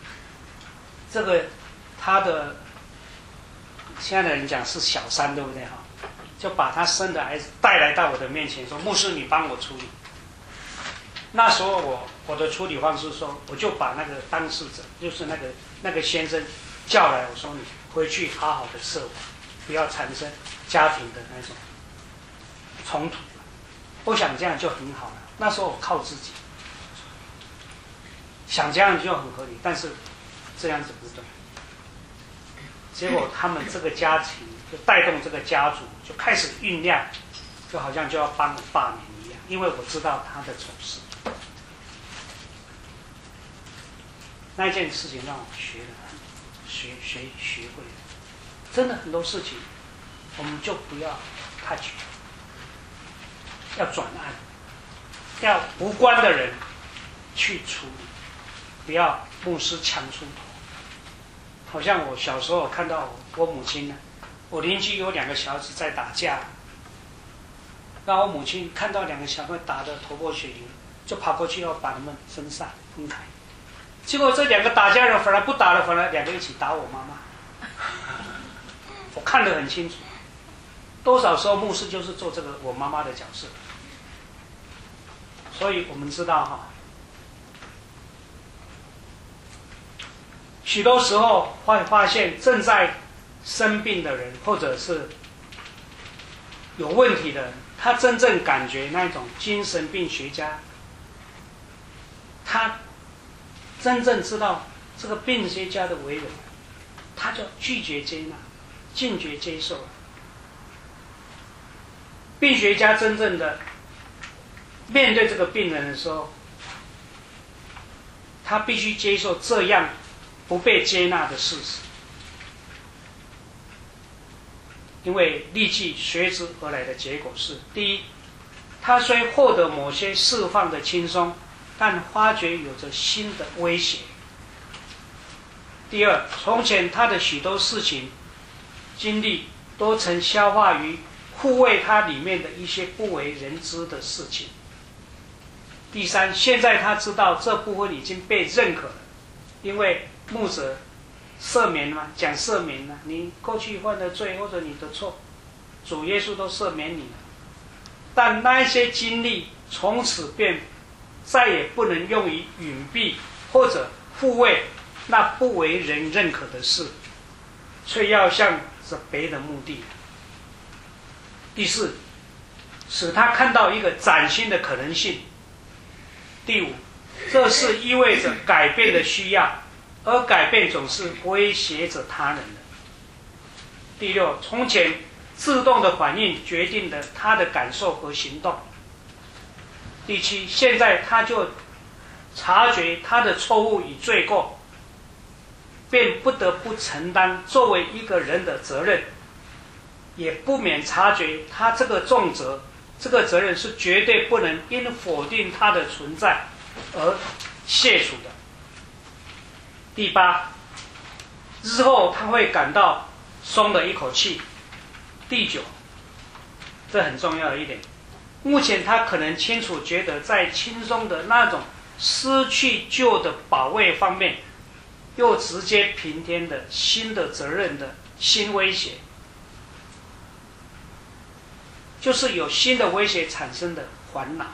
他的现在的人讲是小三，对不对哈？就把他生的孩子带来到我的面前，说牧师你帮我处理。那时候我的处理方式说，我就把那个当事者，就是那个先生叫来，我说你回去好好的设法，不要产生家庭的那种冲突。我想这样就很好了。那时候我靠自己，想这样就很合理，但是这样子不对。结果他们这个家庭就带动这个家族就开始酝酿，就好像就要帮我罢免一样，因为我知道他的丑事。那一件事情让我学会了，真的很多事情我们就不要 touch， 要转案，要无关的人去处理，不要牧师强出头。好像我小时候看到我母亲呢，我邻居有2个小孩子在打架，然后我母亲看到2个小孩打得头破血流，就跑过去要把他们分开。结果这2个打架人反而不打了，反而2个一起打我妈妈。我看得很清楚，多少时候牧师就是做这个我妈妈的角色。所以我们知道哈，许多时候会发现正在生病的人，或者是有问题的人，他真正感觉那种精神病学家，他真正知道这个病学家的为人，他就拒绝接纳，拒绝接受了。病学家真正的面对这个病人的时候，他必须接受这样不被接纳的事实，因为立即随之而来的结果是：第一，他虽获得某些释放的轻松，但发觉有着新的威胁。第二，从前他的许多事情经历都曾消化于护卫他里面的一些不为人知的事情。第三，现在他知道这部分已经被认可了，因为牧者赦免嘛，讲赦免了，你过去犯的罪或者你的错，主耶稣都赦免你了。但那一些经历从此便再也不能用于隐蔽或者护卫那不为人认可的事，却要向着别的目的。第四，使他看到一个崭新的可能性。第五，这是意味着改变的需要，而改变总是威胁着他人的。第六，从前自动的反应决定了他的感受和行动。第七，现在他就察觉他的错误与罪过，便不得不承担作为一个人的责任，也不免察觉他这个重责，这个责任是绝对不能因否定他的存在而卸除的。第八，日后他会感到松了一口气。第九，这很重要的一点，目前他可能清楚觉得在轻松的那种失去旧的保卫方面，又直接平添的新的责任的新威胁，就是有新的威胁产生的烦恼。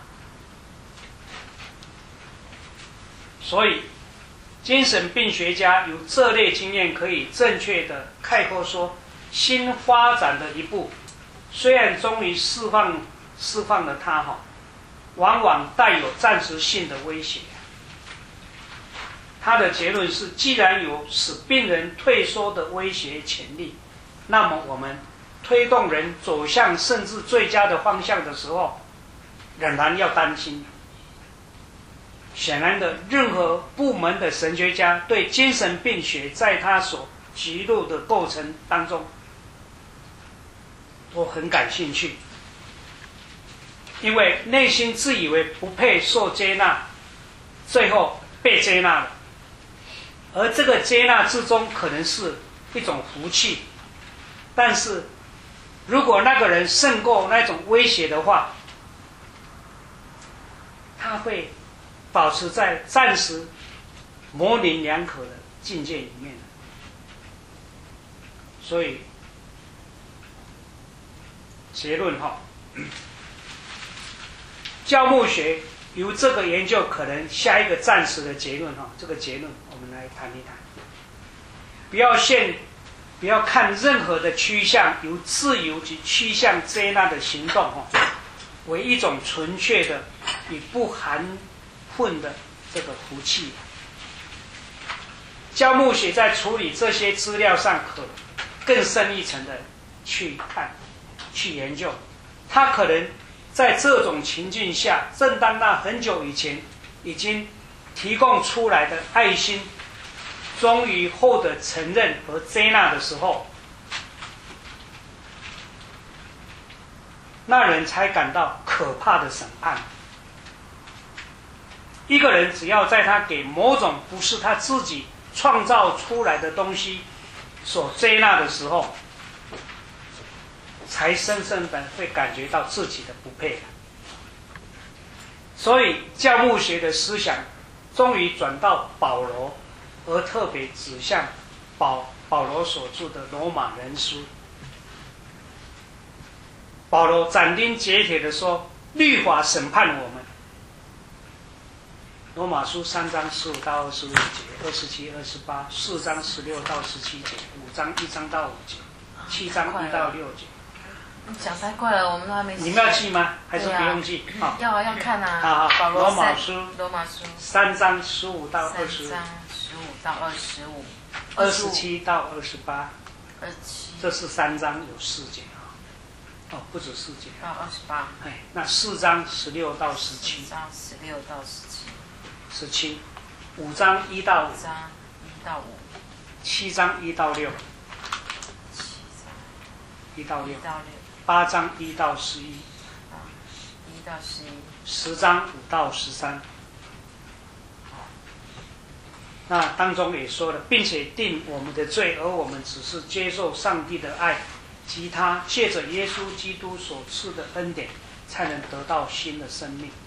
所以精神病学家有这类经验，可以正确的概括说，新发展的一步虽然终于释放了它，往往带有暂时性的威胁。他的结论是，既然有使病人退缩的威胁潜力，那么我们推动人走向甚至最佳的方向的时候，仍然要担心。 显然的，任何部门的神学家对精神病学在他所记录的过程当中都很感兴趣，因为内心自以为不配受接纳，最后被接纳了，而这个接纳之中可能是一种福气，但是如果那个人胜过那种威胁的话，他会保持在暂时模棱两可的境界里面。所以结论教牧学由这个研究可能下一个暂时的结论这个结论我们来谈一谈。不要看任何的趋向由自由及趋向接纳的行动为一种纯粹的与不含混的这个福气。教牧学在处理这些资料上可更深一层的去看去研究，他可能在这种情境下，正当那很久以前已经提供出来的爱心终于获得承认和接纳的时候，那人才感到可怕的审判。一个人只要在他给某种不是他自己创造出来的东西所接纳的时候，才深深的会感觉到自己的不配。所以教牧学的思想终于转到保罗，而特别指向保罗所著的罗马人书。保罗斩钉截铁地说，律法审判我们。罗马书3章15到25节，27、28， 4章16到17节，5章1章到5节，7章1到6节。 你讲太快了，我们都还没。 你们要记吗？还是不用记？ 要看啊。 好，罗马书 3 章15到25，3 章15到 25，27到28，27，这是3章有4节不止4节。 到28。 那4章16到17。 4章16到17。 5章1到5。 5章1到5。 7章1到6。1到6。8章1到11。1 到11。 10章5到13。那当中也说了，并且定我们的罪，而我们只是接受上帝的爱及他借着耶稣基督所赐的恩典，才能得到新的生命。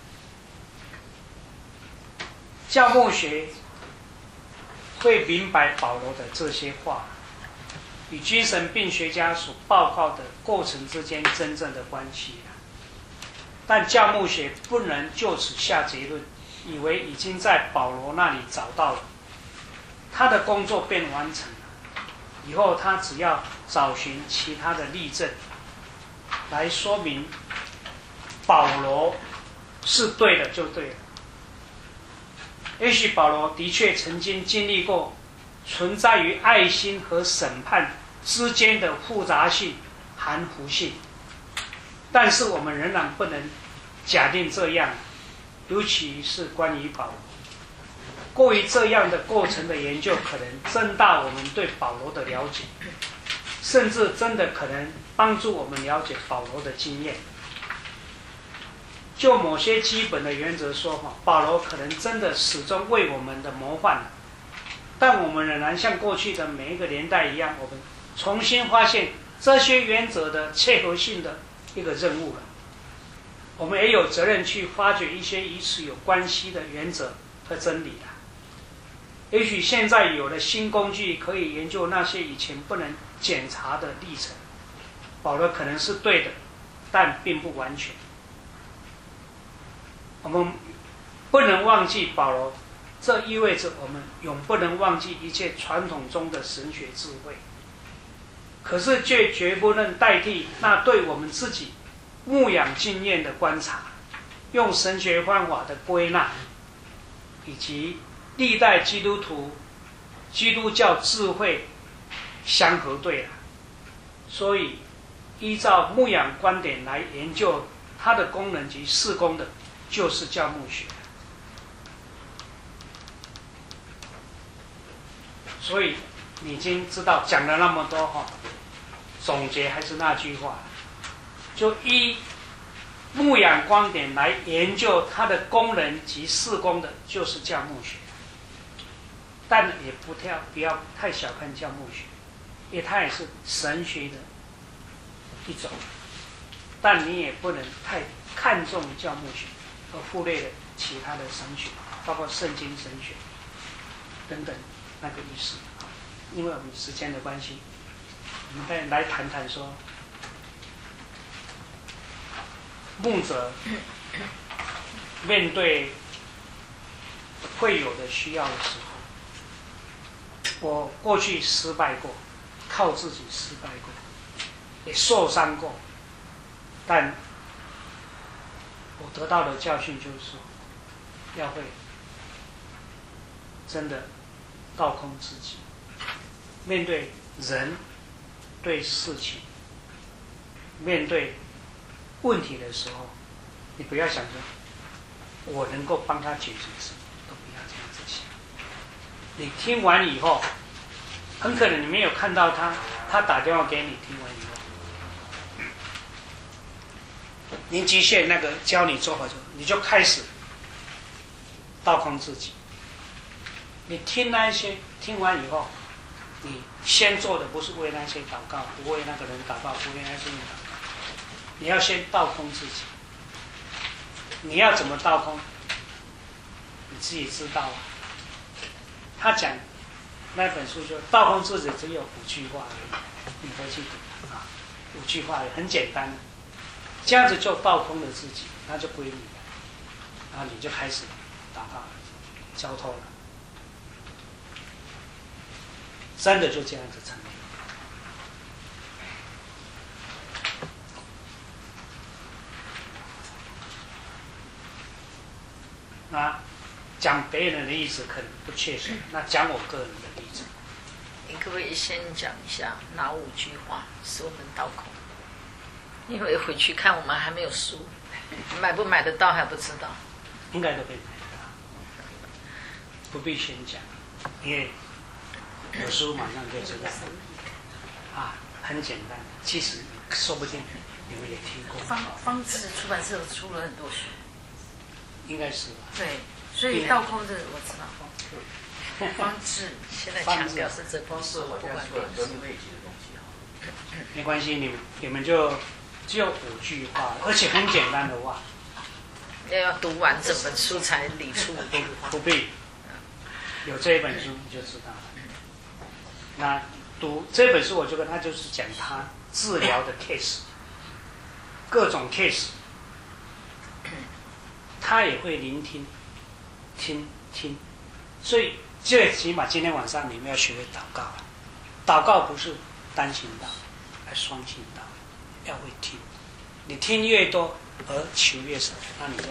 教牧学会明白保罗的这些话与精神病学家所报告的过程之间真正的关系，但教牧学不能就此下结论，以为已经在保罗那里找到了，他的工作便完成了，以后他只要找寻其他的例证来说明保罗是对的就对了。也许保罗的确曾经经历过存在于爱心和审判之间的复杂性、含糊性，但是我们仍然不能假定这样，尤其是关于保罗。过于这样的过程的研究，可能增大我们对保罗的了解，甚至真的可能帮助我们了解保罗的经验。就某些基本的原则说，保罗可能真的始终为我们的模范，但我们仍然像过去的每一个年代一样，我们重新发现这些原则的切合性的一个任务了。我们也有责任去发掘一些与此有关系的原则和真理了。也许现在有了新工具，可以研究那些以前不能检查的历程。保罗可能是对的，但并不完全。我们不能忘记保罗，这意味着我们永不能忘记一切传统中的神学智慧，可是却绝不能代替那对我们自己牧养经验的观察，用神学方法的归纳，以及历代基督徒基督教智慧相核对了。所以依照牧养观点来研究它的功能及事工的，就是教牧学。 所以你已经知道讲了那么多哈，总结还是那句话，就依牧养观点来研究它的功能及事功的，就是教牧学。但也不要太小看教牧学，因为它也是神学的一种，但你也不能太看重教牧学，而忽略了其他的神学，包括圣经神学等等那个意思。因为我们时间的关系，我们再来谈谈说，牧者面对会有的需要的时候，我过去失败过，靠自己失败过，也受伤过，但我得到的教训就是说，要会真的倒空自己，面对人、对事情、面对问题的时候，你不要想着我能够帮他解决什么，都不要这样子想。你听完以后，很可能你没有看到他打电话给你，听完以后，您机械那个教你做好之后，你就开始倒空自己。你听那一些，听完以后，你先做的不是为那些祷告，不为那个人祷告，不为那些人祷告，你要先倒空自己。你要怎么倒空？你自己知道啊。他讲那本书就倒空自己只有5句话而已，你回去读啊，5句话很简单，这样子就倒空了自己，那就归你了，然后你就开始祷告，交托了，真的就这样子成立。那讲别人的例子可能不切实，那讲我个人的例子。 你可不可以先讲一下哪5句话是我们倒空？因为回去看我们还没有书，买不买得到还不知道。 应该都可以买得到，不必先讲，因为有书马上就知道。啊，很简单，其实说不定你们也听过。 方志出版社出了很多书。应该是吧？ 对，所以倒空这个我知道。方志现在强调是这方式，我不管没关系，你们就只有5句话，而且很简单的话。 要读完这本书才理出5句话。 不必，有这一本书你就知道了。那读这本书，我觉得它就是讲他治疗的 case， 各种 case。他也会聆听，听，所以最起码今天晚上你们要学会祷告了。祷告不是单行道，而双行道，要会听。你听越多，而求越少，那你就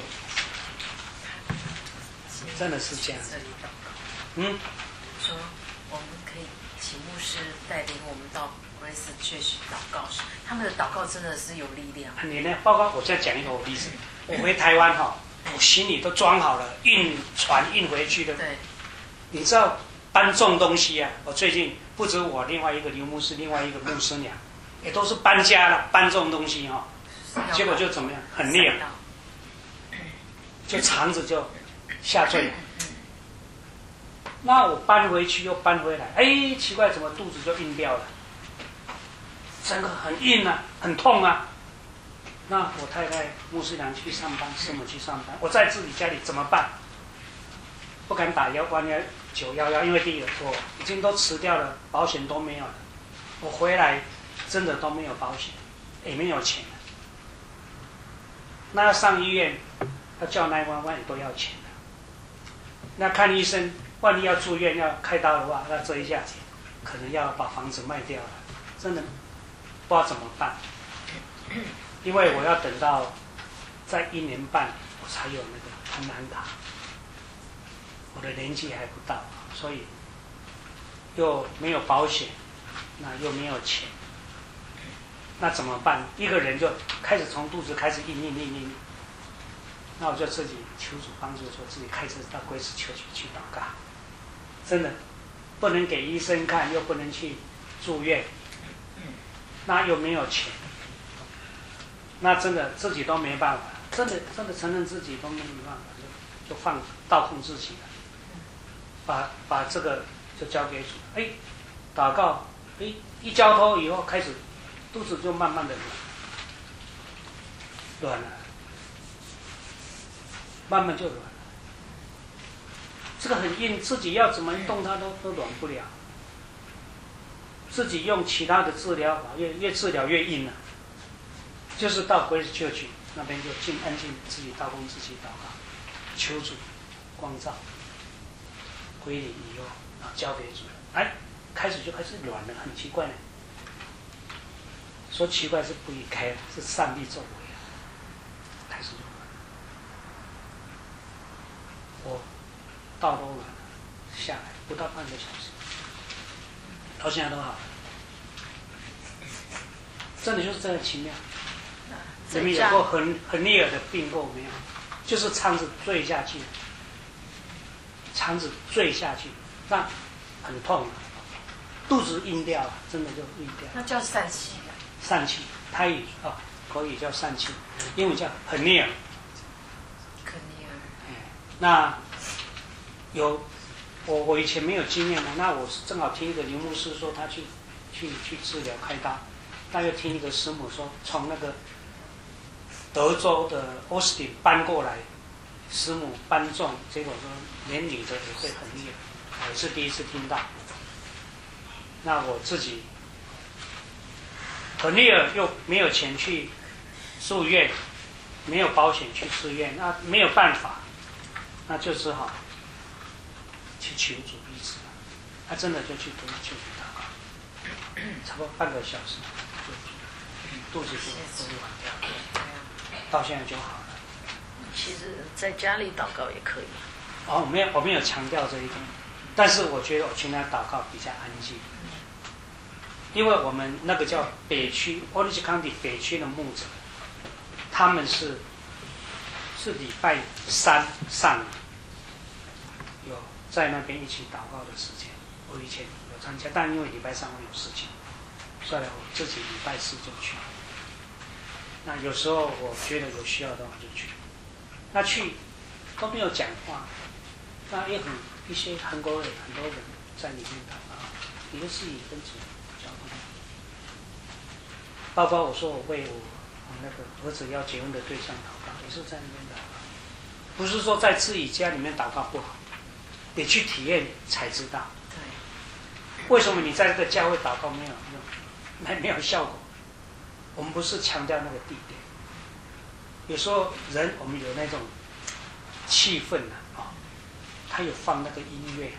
真的是这样子。 说我们可以请牧师带领我们到Grace Church祷告时，他们的祷告真的是有力量。 你呢？包括我再讲一个例子，我回台湾我行李都装好了，船运回去的。 对， 你知道搬重东西啊？我最近不止我，另外一个刘牧师，另外一个牧师娘，也都是搬家了，搬重东西结果就怎么样？很累，就肠子就下坠了。那我搬回去又搬回来，奇怪，怎么肚子就硬掉了？整个很硬啊，很痛啊。那我太太牧师娘去上班，师母去上班，我在自己家里怎么办？不敢打911，因为第一个我已经都辞掉了，保险都没有了。我回来真的都没有保险，也没有钱了。那要上医院，要叫911也都要钱的。那看医生，万一要住院要开刀的话，那这一下可能要把房子卖掉了，真的不知道怎么办。因为我要等到在1年半，我才有那个台南卡，我的年纪还不到，所以又没有保险，那又没有钱，那怎么办？一个人就开始从肚子开始硬，那我就自己求主帮助，说自己开车到Grace Church去祷告，真的不能给医生看，又不能去住院，那又没有钱，那真的自己都没办法，真的承认自己都没办法，就倒空自己了，把这个就交给主，祷告，一交托以后，开始肚子就慢慢的软了，慢慢就软了。这个很硬，自己要怎么动它都软不了。自己用其他的治疗法，越治疗越硬了。就是到 Grace Church 那边就安静，自己倒空自己祷告，求主光照，归零以后，然后交给主。开始软了，很奇怪呢。说奇怪是不应该的，是上帝作为的。开始就软了，我倒都软了，下来不到半个小时，到现在都好了。真的就是这样奇妙。你们有过很厉害的病过没有？就是肠子坠下去，那很痛，肚子硬掉了，真的就硬掉。 那叫疝气。 疝气，泰语口语叫疝气，英文叫很厉害。那我以前没有经验嘛，那我是正好听一个林牧师说他去治疗开刀，那又听一个师母说从那个德州的奥斯汀搬过来，师母搬重，结果说连女的也会很厉害，我是第一次听到。那我自己很厉害，又没有钱去住院，没有保险去住院，那没有办法，那就只好去求主医治了。他真的就去求主祷告，差不多半个小时，就肚子就软掉了，到现在就好了。 其实在家里祷告也可以。 我没有强调这一点，但是我觉得我去那祷告比较安静，因为我们那个叫北区 Orange County 北区的牧者，他们是礼拜3上有在那边一起祷告的时间。我以前有参加，但因为礼拜3我有事情，所以我自己礼拜4就去。那有时候我觉得有需要的话就去，那去都没有讲话，那也一些很多人在里面祷告，你就自己跟主交通。包括我说我为我那个儿子要结婚的对象祷告，也是在那边祷告，不是说在自己家里面祷告不好，得去体验才知道。为什么你在这个教会祷告没有用，没有效果？我们不是强调那个地点，有时候我们有那种气氛他有放那个音乐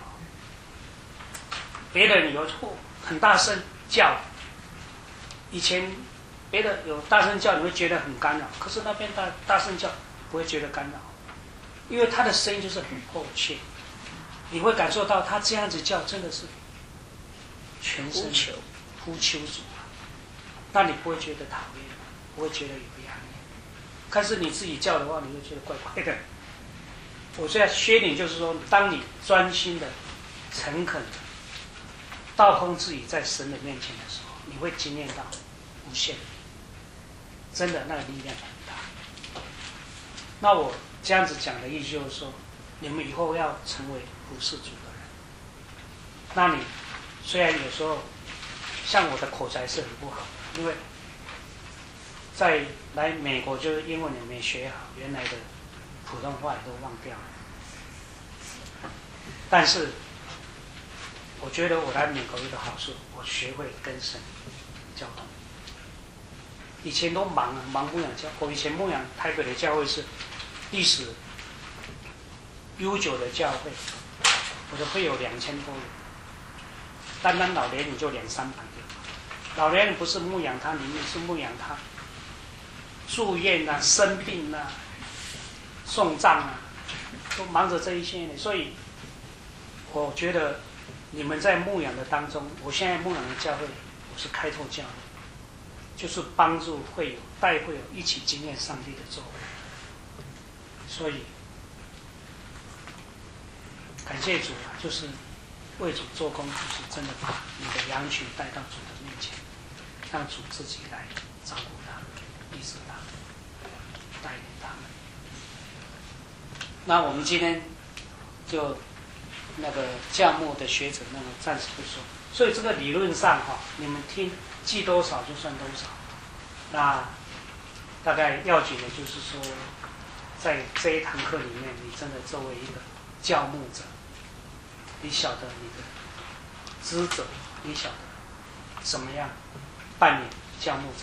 别人有很大声叫，以前别的有大声叫你会觉得很干扰，可是那边大声叫不会觉得干扰，因为他的声音就是很迫切，你会感受到他这样子叫真的是全身呼求主，那你不会觉得讨厌，不会觉得有压力。但是你自己叫的话，你会觉得怪怪的。我现在缺点就是说，当你专心的、诚恳的倒空自己在神的面前的时候，你会经验到无限，真的那个力量很大。那我这样子讲的意思就是说，你们以后要成为服侍主的人。那你虽然有时候像我的口才是很不好，因为在来美国就是英文也没学好，原来的普通话也都忘掉了。但是我觉得我来美国有个好处，我学会跟神交通。以前都忙牧养教，我以前牧养台北的教会是历史悠久的教会，我的会有2000多人，单单老年人就200-300个。老年人不是牧养他，你们是牧养他住院啊、生病啊、送葬啊，都忙着这一些呢。所以我觉得你们在牧养的当中，我现在牧养的教会，我是开拓教会，就是帮助会友、带会友一起经验上帝的作为。所以感谢主啊，就是为主做工，就是真的把你的羊群带到主的面前，让主自己来照顾他们，医治他们，带领他们。那我们今天就那个教牧的学者那个暂时不说，所以这个理论上你们听记多少就算多少。那大概要紧的就是说，在这一堂课里面，你真的作为一个教牧者，你晓得你的职责，你晓得怎么样扮演教牧者